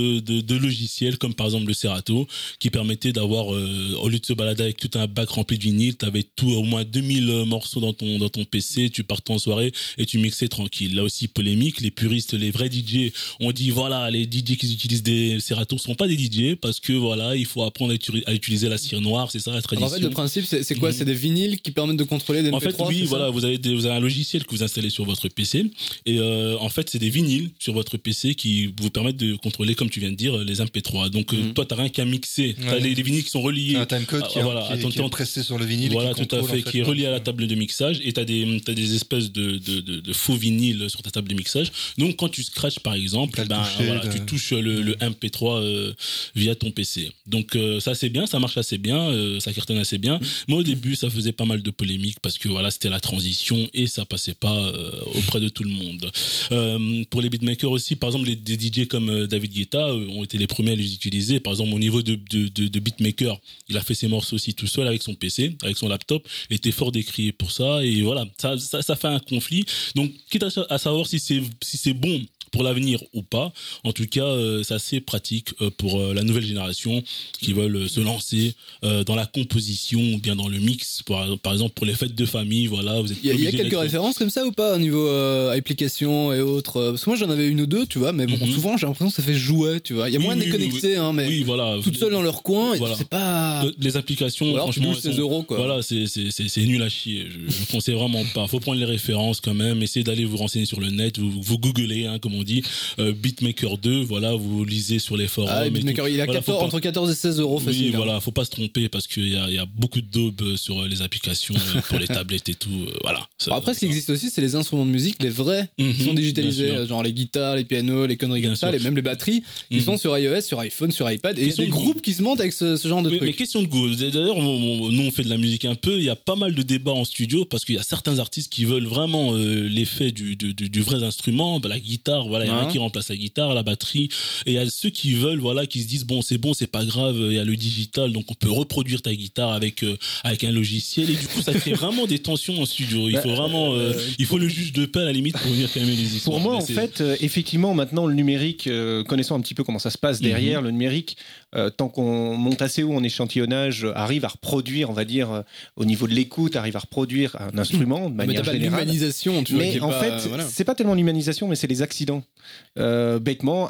de logiciels comme par exemple le Serato qui permettait d'avoir, au lieu de se balader avec tout un bac rempli de vinyle, t'avais au moins 2000 morceaux dans ton PC, tu partais en soirée et tu mixais tranquille. Là aussi, polémique, les puristes, les vrais DJ ont dit voilà, les DJ qui utilisent des Serato sont pas des DJ parce que voilà, il faut apprendre à utiliser la cire noire, c'est ça la tradition. En fait, le principe, c'est quoi? C'est des vinyles qui permettent de contrôler des MP3. En fait, oui, voilà, vous avez un logiciel que vous installez sur votre PC et en fait, c'est des vinyles sur votre PC qui vous permettent de contrôler, comme tu viens de dire, les MP3. Donc, toi, t'as rien qu'à mixer. T'as les vinyles qui sont reliés. Un timecode qui est pressé sur le vinyle. Voilà, tout à fait, qui est relié à la table. table de mixage et t'as des espèces de faux vinyles sur ta table de mixage. Donc, quand tu scratches, par exemple, tu touches le MP3 via ton PC. Donc, ça, c'est bien, ça marche assez bien, ça cartonne assez bien. Mais au début, ça faisait pas mal de polémiques parce que voilà, c'était la transition et ça passait pas auprès de tout le monde. Pour les beatmakers aussi, par exemple, des DJ comme David Guetta ont été les premiers à les utiliser. Par exemple, au niveau de beatmaker, il a fait ses morceaux aussi tout seul avec son PC, avec son laptop. Il était fort décrié pour ça et voilà, ça fait un conflit. Donc, quitte à savoir si c'est bon pour l'avenir ou pas. En tout cas, c'est assez pratique pour la nouvelle génération qui veulent se lancer dans la composition ou bien dans le mix. Par exemple, pour les fêtes de famille, voilà, vous êtes Il y a quelques références comme ça ou pas au niveau application et autres? Parce que moi, j'en avais une ou deux, tu vois, mais bon, souvent, j'ai l'impression que ça fait jouet, tu vois. Il y a moins de déconnectés, hein, mais oui, voilà, toutes seules dans leur coin, voilà. et c'est pas... Les applications, alors, franchement, tu 16€, quoi. Voilà, c'est nul à chier. Je conseille vraiment pas. Faut prendre les références quand même. Essayez d'aller vous renseigner sur le net, vous googlez, hein, comme on dit. Beatmaker 2, voilà, vous lisez sur les forums. Ah, Beatmaker, il a voilà, entre 14 et 16€ facile. Oui, voilà, faut pas se tromper parce qu'il y a beaucoup de daubes sur les applications pour les tablettes et tout. Voilà. Bon, après, ce qui existe aussi, c'est les instruments de musique, les vrais, qui sont digitalisés, genre les guitares, les pianos, les conneries comme ça, et même les batteries, ils sont sur iOS, sur iPhone, sur iPad, et il y a des groupes qui se montent avec ce genre de trucs. Mais question de goût. D'ailleurs, nous on fait de la musique un peu, il y a pas mal de débats en studio parce qu'il y a certains artistes qui veulent vraiment l'effet du vrai instrument, la guitare, voilà, il y en a qui remplace la guitare, la batterie, et il y a ceux qui veulent, voilà, qui se disent bon, c'est pas grave, il y a le digital, donc on peut reproduire ta guitare avec un logiciel, et du coup ça crée vraiment des tensions en studio. Il faut vraiment, il faut le juge de paix à la limite pour venir calmer les histoires. Pour moi, en fait, effectivement, maintenant le numérique, connaissant un petit peu comment ça se passe derrière, le numérique, tant qu'on monte assez haut en échantillonnage, arrive à reproduire, on va dire, au niveau de l'écoute, arrive à reproduire un instrument de manière générale. L'humanisation, tu vois. Mais en fait, c'est pas tellement l'humanisation, mais c'est les accidents. Bêtement,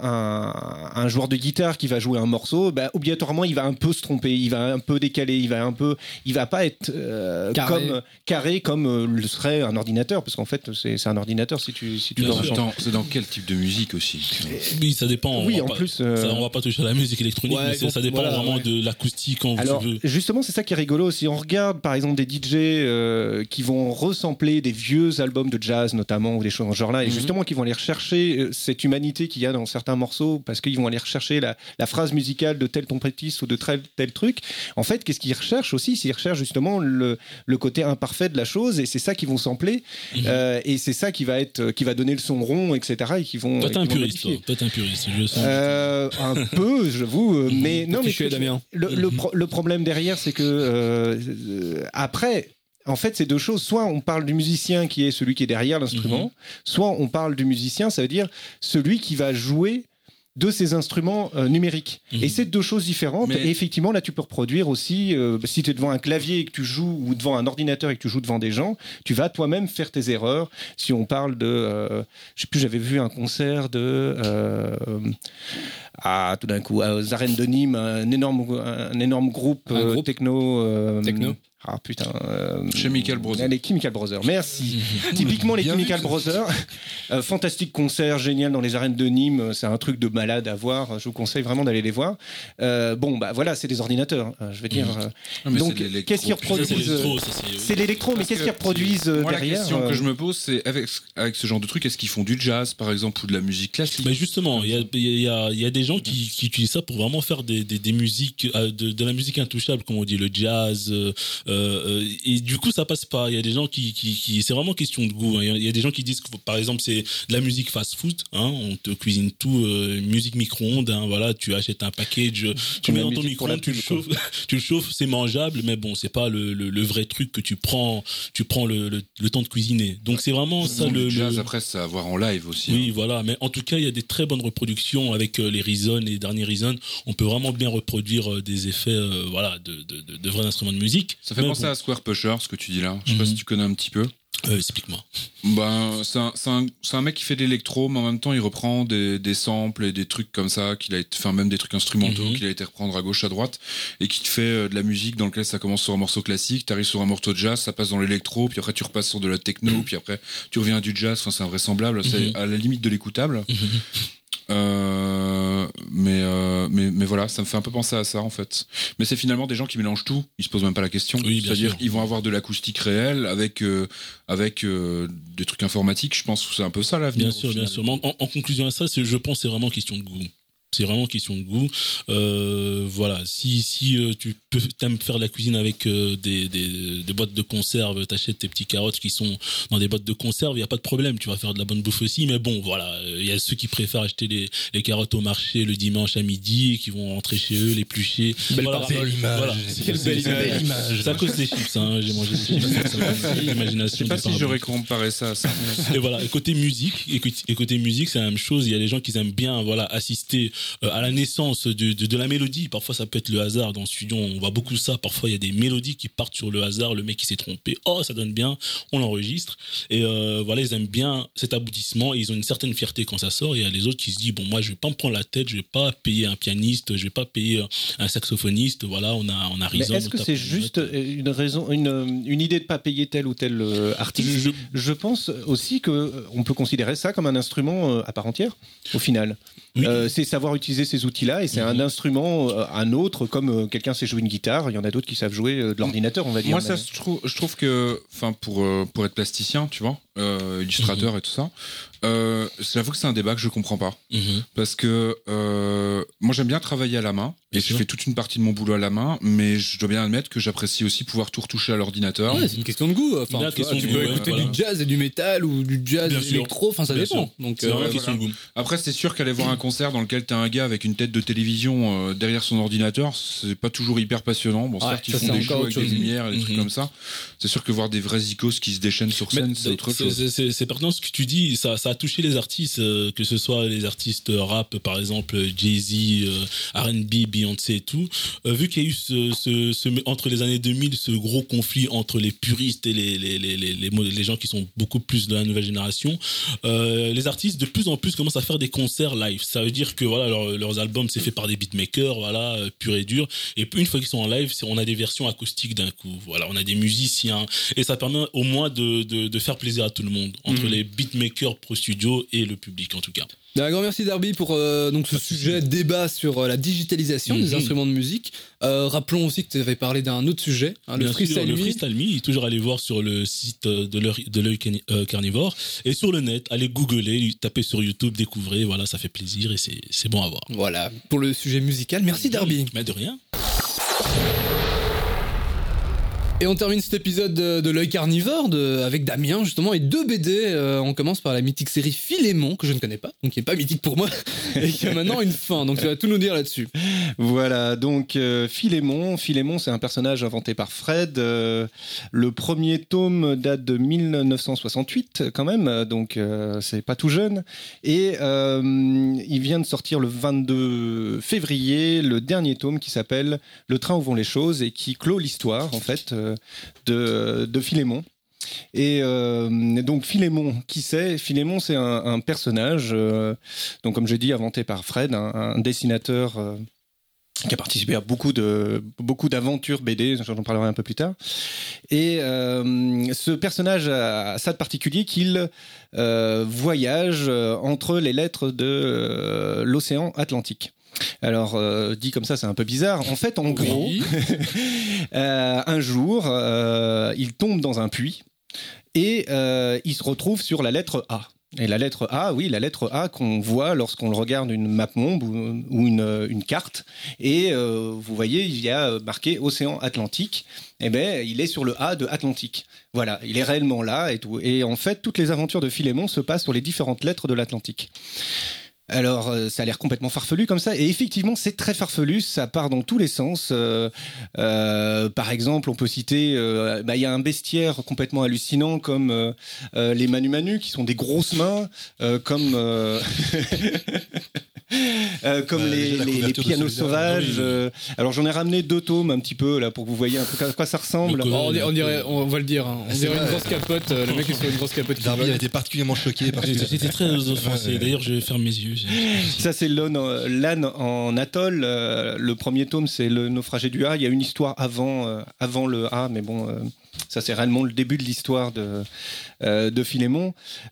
un joueur de guitare qui va jouer un morceau, obligatoirement, il va un peu se tromper, il va un peu décaler, il va pas être carré comme le serait un ordinateur, parce qu'en fait, c'est un ordinateur si tu C'est dans quel type de musique aussi? Oui, ça dépend. Oui, en plus, on va pas toucher à la musique électronique, mais ça dépend vraiment de l'acoustique quand alors, tu veux. Justement, c'est ça qui est rigolo. Si on regarde, par exemple, des DJ qui vont resampler des vieux albums de jazz, notamment, ou des choses dans ce genre-là, et justement qui vont aller rechercher chercher cette humanité qu'il y a dans certains morceaux parce qu'ils vont aller rechercher la phrase musicale de tel trompettiste ou de tel truc. En fait, qu'est-ce qu'ils recherchent aussi? C'est qu'ils recherchent justement le côté imparfait de la chose, et c'est ça qu'ils vont sampler, et c'est ça qui va donner le son rond, etc. Et qui vont. Toi, t'es un puriste, je le sens. Un peu, j'avoue, mais non, mais Damien. Le problème derrière, c'est que après. En fait, c'est deux choses. Soit on parle du musicien qui est celui qui est derrière l'instrument, soit on parle du musicien, ça veut dire celui qui va jouer de ces instruments numériques. Et c'est deux choses différentes. Et effectivement, là, tu peux reproduire aussi, si tu es devant un clavier et que tu joues, ou devant un ordinateur et que tu joues devant des gens, tu vas toi-même faire tes erreurs. Si on parle de... je sais plus, j'avais vu un concert de... tout d'un coup, aux arènes de Nîmes, un énorme groupe techno. Techno. Ah putain. Chez Chemical Brothers. Les Chemical Brothers, merci. Typiquement les Chemical Brothers. Fantastique concert, génial dans les arènes de Nîmes. C'est un truc de malade à voir. Je vous conseille vraiment d'aller les voir. Voilà, c'est des ordinateurs. Je veux dire. Donc, qu'est-ce qu'ils reproduisent? C'est l'électro, mais qu'est-ce qu'ils reproduisent derrière? La question que je me pose, c'est avec ce genre de truc, est-ce qu'ils font du jazz, par exemple, ou de la musique classique? Bah justement, il y a des gens qui utilisent ça pour vraiment faire des musiques, de la musique intouchable, comme on dit, le jazz. Et du coup ça passe pas. Il y a des gens qui c'est vraiment question de goût, hein. Il y a des gens qui disent que par exemple c'est de la musique fast food, hein, on te cuisine tout, musique micro-ondes, hein, voilà, tu achètes un package, tu mets dans ton micro-ondes, tu le chauffes, c'est mangeable, mais bon, c'est pas le vrai truc que tu prends le temps de cuisiner. Donc c'est vraiment ça le jazz. Après, c'est à voir en live aussi. Oui, voilà, mais en tout cas il y a des très bonnes reproductions avec les Reason, les derniers Reason. On peut vraiment bien reproduire des effets voilà de vrais instruments de musique. Ça fait penser à Square Pusher, ce que tu dis là. Je sais pas si tu connais un petit peu. Explique-moi. C'est un mec qui fait de l'électro, mais en même temps il reprend des samples et des trucs comme ça, même des trucs instrumentaux qu'il a été reprendre à gauche, à droite, et qui te fait de la musique dans lequel ça commence sur un morceau classique, t'arrives sur un morceau de jazz, ça passe dans l'électro, puis après tu repasses sur de la techno, puis après tu reviens à du jazz. Enfin, c'est invraisemblable, c'est à la limite de l'écoutable. Mais voilà, ça me fait un peu penser à ça en fait. Mais c'est finalement des gens qui mélangent tout, ils se posent même pas la question. Oui, c'est-à-dire ils vont avoir de l'acoustique réelle avec des trucs informatiques. Je pense que c'est un peu ça l'avenir. Bien sûr. En conclusion à ça, je pense que c'est vraiment question de goût. C'est vraiment question de goût. Voilà, si tu t'aimes faire de la cuisine avec des boîtes de conserve, t'achètes tes petits carottes qui sont dans des boîtes de conserve, il y a pas de problème, tu vas faire de la bonne bouffe aussi. Mais bon, voilà, il y a ceux qui préfèrent acheter les carottes au marché le dimanche à midi et qui vont rentrer chez eux, les plucher. Belle image. C'est à cause des chips, hein. J'ai mangé des chips. L'imagination. Je sais pas si j'aurais comparé ça à ça. Et voilà, côté musique, c'est la même chose. Il y a des gens qui aiment bien, voilà, assister à la naissance de la mélodie. Parfois ça peut être le hasard. Dans le studio on voit beaucoup ça. Parfois il y a des mélodies qui partent sur le hasard, le mec qui s'est trompé, ça donne bien, on l'enregistre, et voilà, ils aiment bien cet aboutissement et ils ont une certaine fierté quand ça sort. Et il y a les autres qui se disent, bon, moi je vais pas me prendre la tête, je vais pas payer un pianiste, je vais pas payer un saxophoniste, voilà, on a raison. Mais est-ce que c'est juste une raison, une idée de pas payer tel ou tel artiste? Je pense aussi que on peut considérer ça comme un instrument à part entière au final. Oui. C'est savoir utiliser ces outils-là, et c'est un instrument, un autre, comme quelqu'un sait jouer une guitare, il y en a d'autres qui savent jouer de l'ordinateur, on va dire. Moi, ça, je trouve que, enfin, pour être plasticien, tu vois, illustrateur et tout ça, j'avoue que c'est un débat que je comprends pas, parce que moi j'aime bien travailler à la main, et je fais toute une partie de mon boulot à la main, mais je dois bien admettre que j'apprécie aussi pouvoir tout retoucher à l'ordinateur. Ouais, c'est une question de goût. Enfin, tu peux écouter du jazz et du métal, ou du jazz et électro, enfin ça dépend. Donc, c'est vraiment une question de goût. Après, c'est sûr qu'aller voir un concert dans lequel t'as un gars avec une tête de télévision derrière son ordinateur, c'est pas toujours hyper passionnant. Bon, certes, ils font des shows avec des lumières et des trucs comme ça. C'est sûr que voir des vrais icônes qui se déchaînent sur scène, c'est autre chose. C'est pertinent ce que tu dis, ça a touché les artistes, que ce soit les artistes rap, par exemple Jay-Z, R&B, Beyoncé et tout. Vu qu'il y a eu entre les années 2000 ce gros conflit entre les puristes et les gens qui sont beaucoup plus de la nouvelle génération, les artistes de plus en plus commencent à faire des concerts live. Ça veut dire que voilà, leurs albums c'est fait par des beatmakers, voilà, pur et dur. Et une fois qu'ils sont en live, on a des versions acoustiques d'un coup. Voilà, on a des musiciens, et ça permet au moins de faire plaisir tout le monde, entre les beatmakers Pro Studio et le public en tout cas. Un grand merci Darby pour donc ce sujet débat sur la digitalisation des instruments de musique. Rappelons aussi que tu avais parlé d'un autre sujet, le Freestyle Me. Le Freestyle Me, toujours aller voir sur le site de l'œil carnivore et sur le net, allez googler, taper sur YouTube, découvrez, voilà, ça fait plaisir et c'est bon à voir. Voilà, pour le sujet musical. Merci Darby. Mais de rien. Et on termine cet épisode de l'œil carnivore avec Damien justement et 2 BD. On commence par la mythique série Philémon que je ne connais pas, donc qui est pas mythique pour moi et qui a maintenant une fin. Donc tu vas tout nous dire là-dessus. Voilà, donc Philémon, c'est un personnage inventé par Fred. Le premier tome date de 1968 quand même, donc c'est pas tout jeune. Et il vient de sortir le 22 février le dernier tome qui s'appelle Le train où vont les choses et qui clôt l'histoire en fait. De Philémon. Et donc Philémon, qui c'est ? Philémon, c'est un personnage, donc comme j'ai dit, inventé par Fred, un dessinateur qui a participé à beaucoup d'aventures BD, j'en parlerai un peu plus tard. Et ce personnage a ça de particulier qu'il voyage entre les lettres de l'océan Atlantique. Alors, dit comme ça, c'est un peu bizarre. En fait, en gros, un jour, il tombe dans un puits et il se retrouve sur la lettre A. Et la lettre A, oui, la lettre A qu'on voit lorsqu'on regarde une map monde ou une carte. Et vous voyez, il y a marqué Océan Atlantique. Eh bien, il est sur le A de Atlantique. Voilà, il est réellement là et tout. Et en fait, toutes les aventures de Philémon se passent sur les différentes lettres de l'Atlantique. Alors, ça a l'air complètement farfelu comme ça, et effectivement, c'est très farfelu, ça part dans tous les sens. Par exemple, on peut citer, il y a un bestiaire complètement hallucinant comme les Manu Manu, qui sont des grosses mains, comme les pianos sauvages. Alors, j'en ai ramené 2 tomes un petit peu là pour que vous voyez un peu à quoi ça ressemble. On va le dire, hein. On dirait une grosse capote. Le mec est sur une grosse capote. Darby a été particulièrement choqué par J'étais très offensé. D'ailleurs, je vais fermer mes yeux. Ça, c'est l'âne en atoll. Le premier tome, c'est le naufragé du A. Il y a une histoire avant le A, mais bon, ça, c'est réellement le début de l'histoire de Philémon.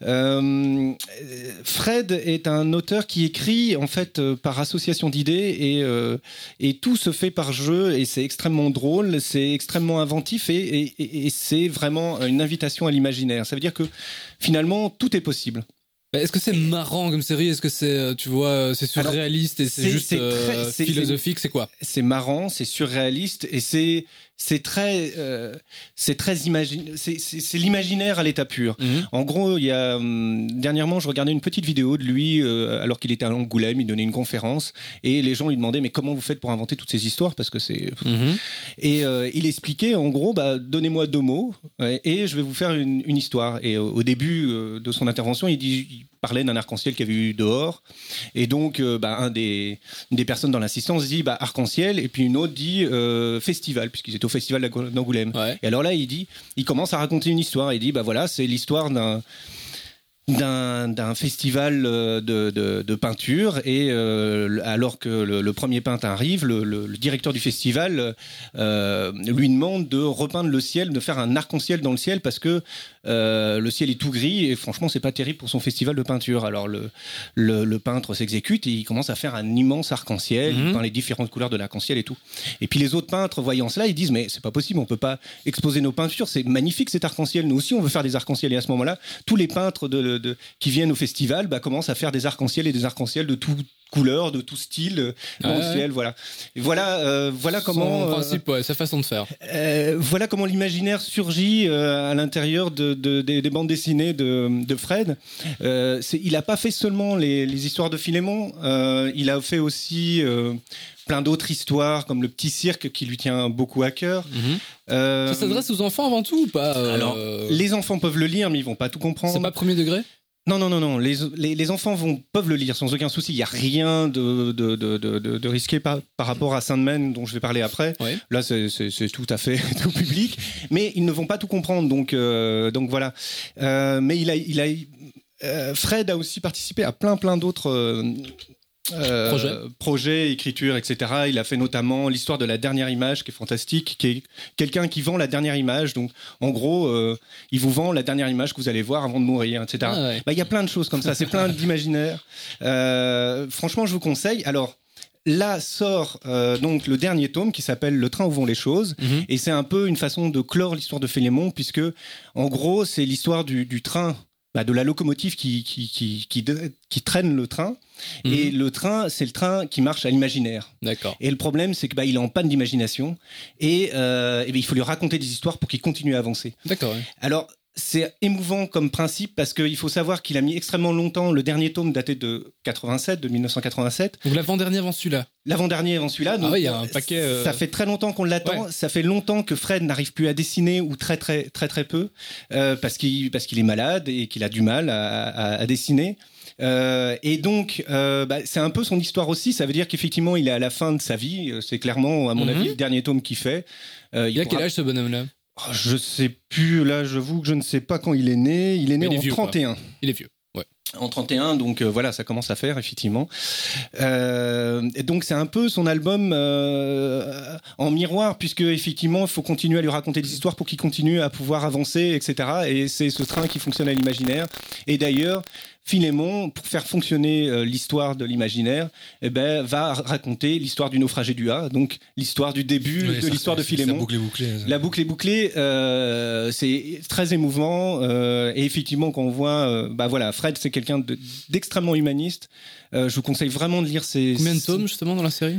Fred est un auteur qui écrit, en fait, par association d'idées et tout se fait par jeu et c'est extrêmement drôle, c'est extrêmement inventif et c'est vraiment une invitation à l'imaginaire. Ça veut dire que, finalement, tout est possible. Est-ce que c'est marrant comme série ? Est-ce que c'est, tu vois, c'est surréaliste et c'est juste philosophique ? C'est quoi ? C'est marrant, c'est surréaliste et c'est très imaginaire. C'est l'imaginaire à l'état pur. En gros, il y a dernièrement, je regardais une petite vidéo de lui alors qu'il était à Angoulême, il donnait une conférence et les gens lui demandaient mais comment vous faites pour inventer toutes ces histoires parce que c'est et il expliquait en gros donnez-moi 2 mots et je vais vous faire une histoire. Et au début de son intervention, il parlait d'un arc-en-ciel qu'il y avait eu dehors et donc un des personnes dans l'assistance dit arc-en-ciel et puis une autre dit festival puisqu'ils étaient au festival d'Angoulême. Ouais. Et alors là il commence à raconter une histoire, il dit voilà, c'est l'histoire d'un festival de peinture et alors que le premier peintre arrive, le directeur du festival lui demande de repeindre le ciel, de faire un arc-en-ciel dans le ciel parce que le ciel est tout gris et franchement c'est pas terrible pour son festival de peinture. Alors le peintre s'exécute et il commence à faire un immense arc-en-ciel, il peint les différentes couleurs de l'arc-en-ciel et tout. Et puis les autres peintres voyant cela, ils disent mais c'est pas possible, on peut pas exposer nos peintures, c'est magnifique cet arc-en-ciel, nous aussi on veut faire des arcs-en-ciel. Et à ce moment-là, tous les peintres qui viennent au festival commencent à faire des arcs-en-ciel et des arcs-en-ciel de tout couleurs, de tout style dans le ciel, voilà. Et voilà comment... En principe, sa façon de faire. Voilà comment l'imaginaire surgit à l'intérieur des bandes dessinées de Fred. Il n'a pas fait seulement les histoires de Philémon, il a fait aussi plein d'autres histoires, comme le petit cirque qui lui tient beaucoup à cœur. Ça s'adresse aux enfants avant tout ou pas Alors, les enfants peuvent le lire, mais ils vont pas tout comprendre. C'est pas premier degré ? Non. Les enfants peuvent le lire sans aucun souci. Il n'y a rien de risqué par rapport à Sandman, dont je vais parler après. Ouais. Là, c'est tout à fait tout public. Mais ils ne vont pas tout comprendre. Donc voilà. Mais Fred a aussi participé à plein d'autres projet, écriture, etc. Il a fait notamment l'histoire de la dernière image qui est fantastique, qui est quelqu'un qui vend la dernière image. Donc, en gros, il vous vend la dernière image que vous allez voir avant de mourir, etc. Ah ouais. Il y a plein de choses comme ça, c'est plein d'imaginaire. Franchement, je vous conseille. Alors, là sort donc le dernier tome qui s'appelle Le train où vont les choses, et c'est un peu une façon de clore l'histoire de Philémon, puisque en gros c'est l'histoire du train, de la locomotive qui traîne le train, et le train, c'est le train qui marche à l'imaginaire. D'accord. Et le problème, c'est que il est en panne d'imagination, et il faut lui raconter des histoires pour qu'il continue à avancer. D'accord. Ouais. Alors, c'est émouvant comme principe parce qu'il faut savoir qu'il a mis extrêmement longtemps. Le dernier tome datait de 1987. Donc l'avant-dernier avant celui-là. L'avant-dernier avant celui-là. Donc, il y a un paquet. Ça fait très longtemps qu'on l'attend. Ouais. Ça fait longtemps que Fred n'arrive plus à dessiner, ou très très très très peu, parce qu'il est malade et qu'il a du mal à dessiner. Et donc, c'est un peu son histoire aussi. Ça veut dire qu'effectivement, il est à la fin de sa vie. C'est clairement, à mon avis, le dernier tome qu'il fait. Il a quel âge ce bonhomme-là? Je sais plus, là j'avoue que je ne sais pas quand il est né. Il est né en 31. Il est vieux, ouais. En 31, donc voilà, ça commence à faire, effectivement. Et donc c'est un peu son album en miroir, puisque effectivement, il faut continuer à lui raconter des histoires pour qu'il continue à pouvoir avancer, etc. Et c'est ce train qui fonctionne à l'imaginaire. Et d'ailleurs, Philémon, pour faire fonctionner l'histoire de l'imaginaire, va raconter l'histoire du naufragé du A, donc l'histoire du début de l'histoire de Philémon. La boucle est bouclée. La boucle est bouclée, c'est très émouvant, et effectivement, quand on voit, Fred, c'est quelqu'un d'extrêmement humaniste. Je vous conseille vraiment de lire ses... Combien de tomes justement dans la série?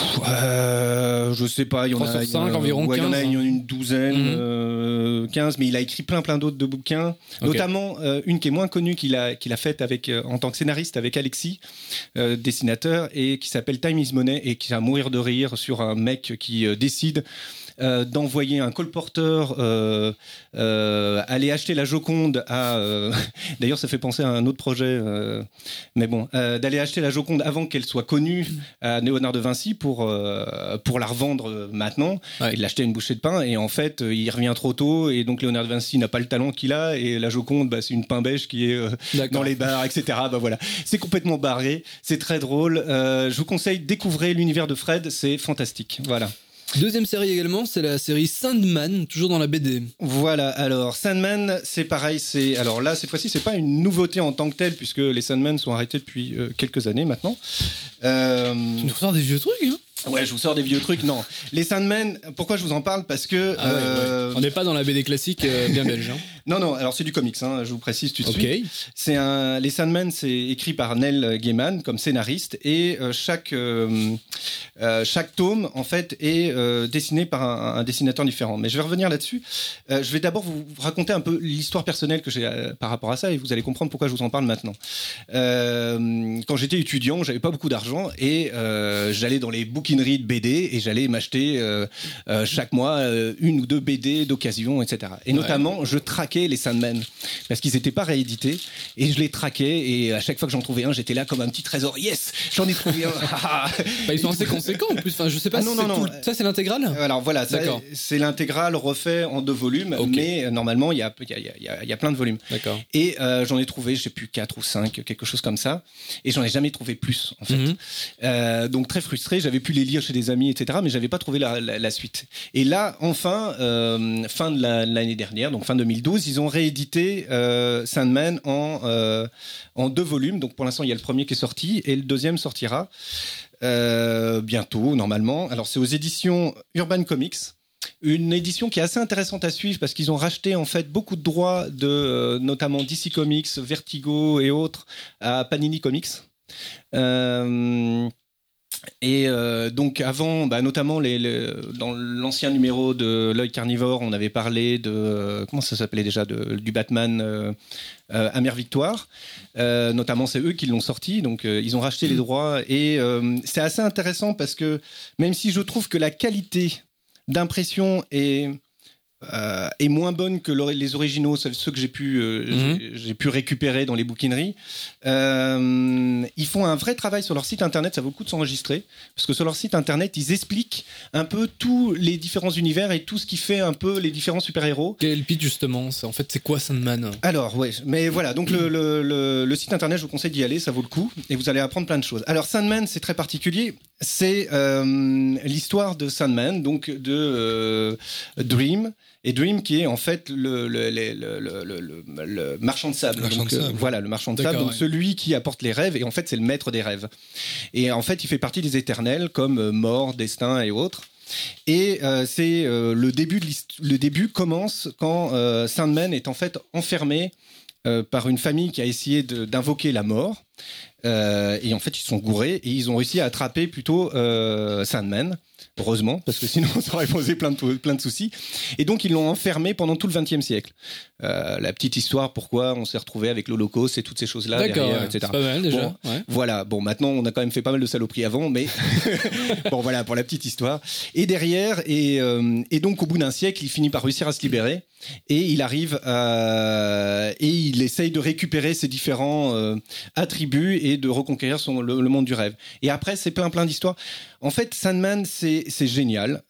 Je sais pas, il y en a 5 environ, 15. Il y en a une douzaine, 15, mais il a écrit plein d'autres de bouquins, notamment une qui est moins connue qu'il a faite en tant que scénariste avec Alexis, dessinateur, et qui s'appelle Time is Money, et qui va mourir de rire sur un mec qui décide d'envoyer un colporteur aller acheter la Joconde à... D'ailleurs, ça fait penser à un autre projet, mais bon, d'aller acheter la Joconde avant qu'elle soit connue à Léonard de Vinci pour la revendre maintenant, et de l'acheter à une bouchée de pain. Et en fait, il revient trop tôt, et donc Léonard de Vinci n'a pas le talent qu'il a, et la Joconde, c'est une pain beige qui est dans les bars, etc. Voilà. C'est complètement barré, c'est très drôle. Je vous conseille, découvrez l'univers de Fred, c'est fantastique. Voilà. Deuxième série également, c'est la série Sandman, toujours dans la BD. Voilà, alors Sandman, c'est pareil, alors là, cette fois-ci, c'est pas une nouveauté en tant que telle, puisque les Sandman sont arrêtés depuis quelques années maintenant. Tu nous ressors des vieux trucs, hein? Ouais, je vous sors des vieux trucs. Non, les Sandman, pourquoi je vous en parle? Parce que on n'est pas dans la BD classique bien belge. Hein. Non, alors c'est du comics, je vous précise tout de suite. Okay. Les Sandman, c'est écrit par Neil Gaiman comme scénariste, et chaque tome en fait est dessiné par un dessinateur différent. Mais je vais revenir là-dessus. Je vais d'abord vous raconter un peu l'histoire personnelle que j'ai par rapport à ça, et vous allez comprendre pourquoi je vous en parle maintenant. Quand j'étais étudiant, j'avais pas beaucoup d'argent, et j'allais dans les bouquineries de BD, et j'allais m'acheter chaque mois une ou deux BD d'occasion, etc. Et notamment, je traquais les Sandman parce qu'ils n'étaient pas réédités, et je les traquais, et à chaque fois que j'en trouvais un, j'étais là comme un petit trésor. Yes, j'en ai trouvé un. Ils sont assez conséquents en plus. Enfin, je sais pas. Non. Ça, c'est l'intégrale. Alors voilà, c'est l'intégrale refait en 2 volumes, mais normalement il y a plein de volumes. D'accord. Et j'en ai trouvé, je sais plus, 4 ou 5, quelque chose comme ça, et j'en ai jamais trouvé plus en fait. Donc très frustré, j'avais pu les lire chez des amis, etc., mais j'avais pas trouvé la suite. Et là, enfin, fin de l'année dernière, donc fin 2012, ils ont réédité Sandman en 2 volumes. Donc pour l'instant, il y a le premier qui est sorti, et le deuxième sortira bientôt, normalement. Alors c'est aux éditions Urban Comics. Une édition qui est assez intéressante à suivre, parce qu'ils ont racheté en fait beaucoup de droits de notamment DC Comics, Vertigo et autres à Panini Comics. Et donc avant, notamment dans l'ancien numéro de L'Œil Carnivore, on avait parlé de comment ça s'appelait déjà, du Batman Amère Victoire. Notamment, c'est eux qui l'ont sorti, donc ils ont racheté les droits, et c'est assez intéressant parce que même si je trouve que la qualité d'impression est est moins bonne que les originaux, ceux que j'ai pu récupérer dans les bouquineries. Ils font un vrai travail sur leur site internet, ça vaut le coup de s'enregistrer, parce que sur leur site internet, ils expliquent un peu tous les différents univers et tout ce qui fait un peu les différents super-héros. Quel est le pitch justement ? En fait, c'est quoi Sandman ? Alors, ouais, mais voilà, donc le site internet, je vous conseille d'y aller, ça vaut le coup, et vous allez apprendre plein de choses. Alors, Sandman, c'est très particulier, c'est l'histoire de Sandman, donc de Dream, et Dream qui est en fait le marchand de sable. Voilà, le marchand de sable, donc celui qui apporte les rêves, et en fait, c'est le maître des rêves. Et en fait, il fait partie des éternels, comme mort, destin et autres. Et c'est le début commence quand Sandman est en fait enfermé par une famille qui a essayé d'invoquer la mort. Et en fait, ils sont gourés et ils ont réussi à attraper plutôt Sandman. Heureusement, parce que sinon ça aurait posé plein de soucis. Et donc ils l'ont enfermé pendant tout le XXe siècle. La petite histoire, pourquoi on s'est retrouvé avec l'Holocauste et toutes ces choses-là. D'accord, derrière, etc. c'est pas mal déjà. Bon, voilà, bon, maintenant on a quand même fait pas mal de saloperies avant, mais bon voilà, pour la petite histoire. Et derrière, et donc au bout d'un siècle, il finit par réussir à se libérer. Et il arrive et il essaye de récupérer ses différents attributs et de reconquérir le monde du rêve. Et après, c'est plein d'histoires. En fait, Sandman, c'est génial.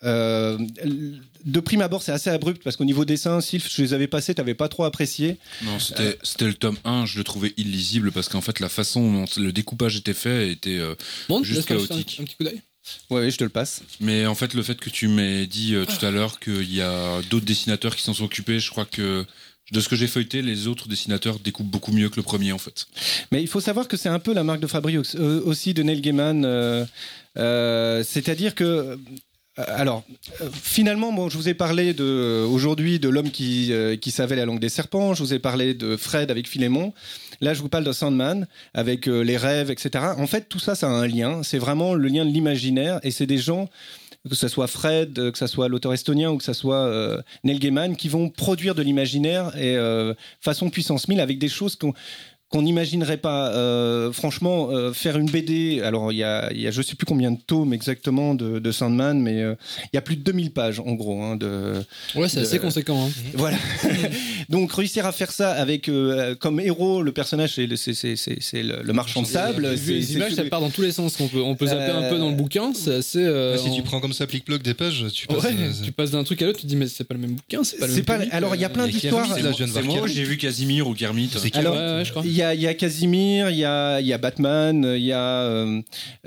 De prime abord, c'est assez abrupt parce qu'au niveau dessin, Sylph, je les avais passés, t'avais pas trop apprécié. Non, c'était le tome 1, je le trouvais illisible parce qu'en fait, la façon dont le découpage était fait était juste chaotique. Un petit coup d'œil. Ouais, je te le passe. Mais en fait, le fait que tu m'aies dit tout à l'heure qu'il y a d'autres dessinateurs qui s'en sont occupés, je crois que de ce que j'ai feuilleté, les autres dessinateurs découpent beaucoup mieux que le premier en fait. Mais il faut savoir que c'est un peu la marque de fabrique aussi de Neil Gaiman. C'est-à-dire que alors, finalement, bon, je vous ai parlé aujourd'hui de l'homme qui savait la langue des serpents, je vous ai parlé de Fred avec Philémon. Là, je vous parle de Sandman avec les rêves, etc. En fait, tout ça, ça a un lien. C'est vraiment le lien de l'imaginaire et c'est des gens, que ce soit Fred, que ce soit l'auteur estonien ou que ce soit Neil Gaiman, qui vont produire de l'imaginaire et façon puissance 1000 avec des choses qu'on n'imaginerait pas. Franchement, faire une BD, alors il y a je sais plus combien de tomes exactement de Sandman, mais il y a plus de 2000 pages en gros. Ouais, c'est assez conséquent. Hein. Voilà. Donc réussir à faire ça avec comme héros le personnage, c'est le marchand de sable. Les images, ça part dans tous les sens. On peut zapper un peu dans le bouquin. C'est assez. Si tu prends comme ça plic-ploc des pages, tu passes d'un truc à l'autre, tu te dis mais c'est pas le même bouquin, c'est pas le même. Alors il y a plein d'histoires. C'est moi, j'ai vu Casimir ou Kermit. Alors, je crois. Il y a Casimir, il y a Batman, il y a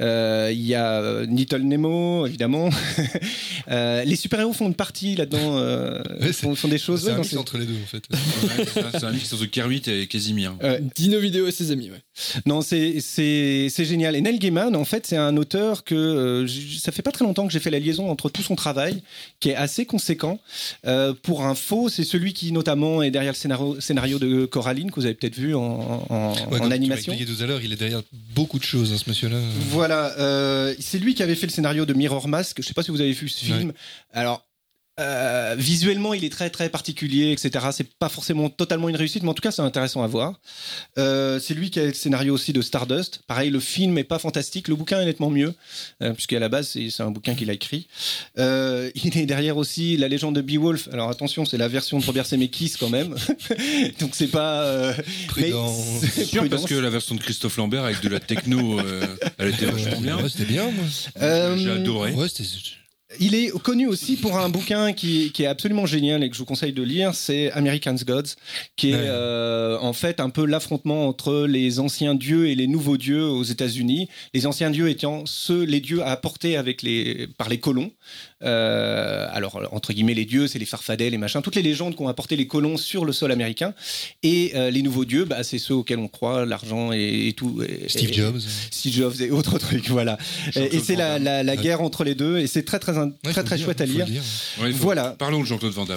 Little Nemo, évidemment. Les super-héros font une partie là-dedans, font des choses. C'est un mix entre les deux, en fait. C'est un mix entre Kermit et Casimir. Dino Vidéo et ses amis, ouais. Non, c'est génial. Et Neil Gaiman, en fait, c'est un auteur que ça fait pas très longtemps que j'ai fait la liaison entre tout son travail, qui est assez conséquent. Pour info, c'est celui qui notamment est derrière le scénario de Coraline, que vous avez peut-être vu en animation. Tu m'as expliqué tout à l'heure, il est derrière beaucoup de choses, ce monsieur-là. Voilà, c'est lui qui avait fait le scénario de Mirror Mask. Je sais pas si vous avez vu ce film. Alors. Visuellement, il est très très particulier, etc. C'est pas forcément totalement une réussite, mais en tout cas, c'est intéressant à voir. C'est lui qui a le scénario aussi de Stardust. Pareil, le film est pas fantastique, le bouquin est nettement mieux, puisqu'à la base, c'est un bouquin qu'il a écrit. Il est derrière aussi La Légende de Beowulf. Alors attention, c'est la version de Robert Zemeckis quand même, donc c'est pas prudent. C'est sûr parce que la version de Christophe Lambert avec de la techno, elle était vachement bien. Ouais, c'était bien, moi. J'ai adoré. Ouais, il est connu aussi pour un bouquin qui est absolument génial et que je vous conseille de lire, c'est American's Gods, qui est en fait un peu l'affrontement entre les anciens dieux et les nouveaux dieux aux États-Unis. Les anciens dieux étant les dieux apportés par les colons. Alors entre guillemets les dieux, c'est les Farfadets, les machins, toutes les légendes qu'ont apporté les colons sur le sol américain. Et les nouveaux dieux, c'est ceux auxquels on croit, l'argent et tout. Steve Jobs et autres trucs, voilà. Et c'est la guerre entre les deux, et c'est très chouette à lire. Voilà. Parlons de Jean-Claude Van Damme.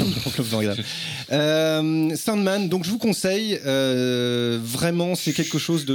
Sandman, donc je vous conseille. Vraiment, c'est quelque chose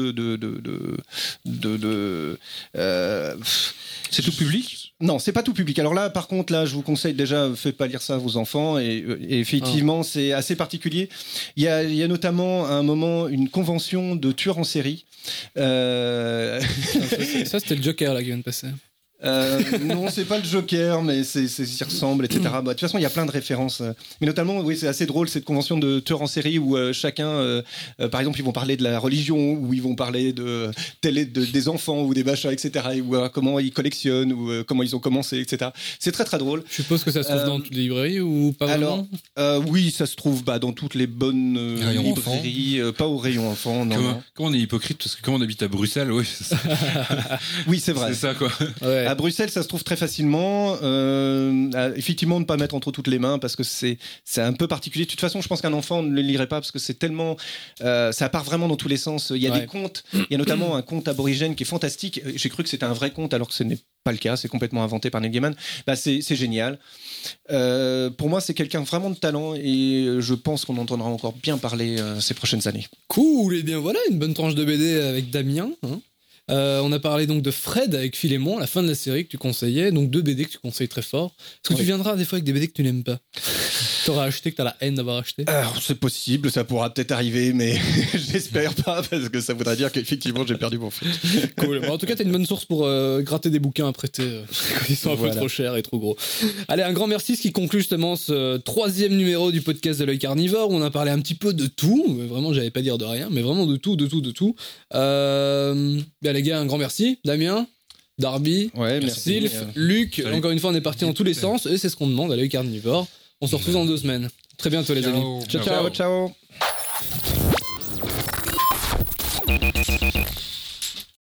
c'est tout public ? Non, c'est pas tout public. Alors là, par contre, je vous conseille déjà, faites pas lire ça à vos enfants. Et effectivement, c'est assez particulier. Il y a notamment à un moment une convention de tueurs en série. Ça, c'était le Joker là qui vient de passer. Non, c'est pas le Joker, mais s'y ressemble, etc. Bah, de toute façon, il y a plein de références. Mais notamment, oui, c'est assez drôle cette convention de tueurs en série où chacun, par exemple, ils vont parler de la religion, ou ils vont parler des enfants ou des machins, etc. Ou comment ils collectionnent, ou comment ils ont commencé, etc. C'est très très drôle. Je suppose que ça se trouve dans toutes les librairies ou pas vraiment. Alors, oui, ça se trouve dans toutes les bonnes librairies, pas au rayon enfant. Non. Comment on est hypocrite parce que quand on habite à Bruxelles, oui, c'est ça. Oui, c'est vrai. C'est ça, quoi. Ouais. À Bruxelles, ça se trouve très facilement. Effectivement, ne pas mettre entre toutes les mains parce que c'est un peu particulier. De toute façon, je pense qu'un enfant ne le lirait pas parce que c'est tellement. Ça part vraiment dans tous les sens. Il y a des contes. Il y a notamment un conte aborigène qui est fantastique. J'ai cru que c'était un vrai conte alors que ce n'est pas le cas. C'est complètement inventé par Neil Gaiman. C'est génial. Pour moi, c'est quelqu'un vraiment de talent et je pense qu'on entendra encore bien parler ces prochaines années. Cool. Et bien voilà, une bonne tranche de BD avec Damien. On a parlé donc de Fred avec Philémon, la fin de la série que tu conseillais, donc 2 BD que tu conseilles très fort. Est-ce que tu viendras des fois avec des BD que tu n'aimes pas? T'auras acheté, que t'as la haine d'avoir acheté? C'est possible, ça pourra peut-être arriver, mais j'espère pas, parce que ça voudrait dire qu'effectivement j'ai perdu mon foot. Cool. Bon, en tout cas, t'as une bonne source pour gratter des bouquins à prêter quand ils sont un peu trop chers et trop gros. Allez, un grand merci, ce qui conclut justement ce 3e numéro du podcast de l'œil carnivore, où on a parlé un petit peu de tout. Vraiment, j'allais pas dire de rien, mais vraiment de tout. Bien les gars, un grand merci. Damien, Darby, Sylph, Luc. Salut. Encore une fois, on est parti dans tous les sens et c'est ce qu'on demande à l'œil carnivore. On se retrouve dans 2 semaines. Très bientôt les amis. Ciao.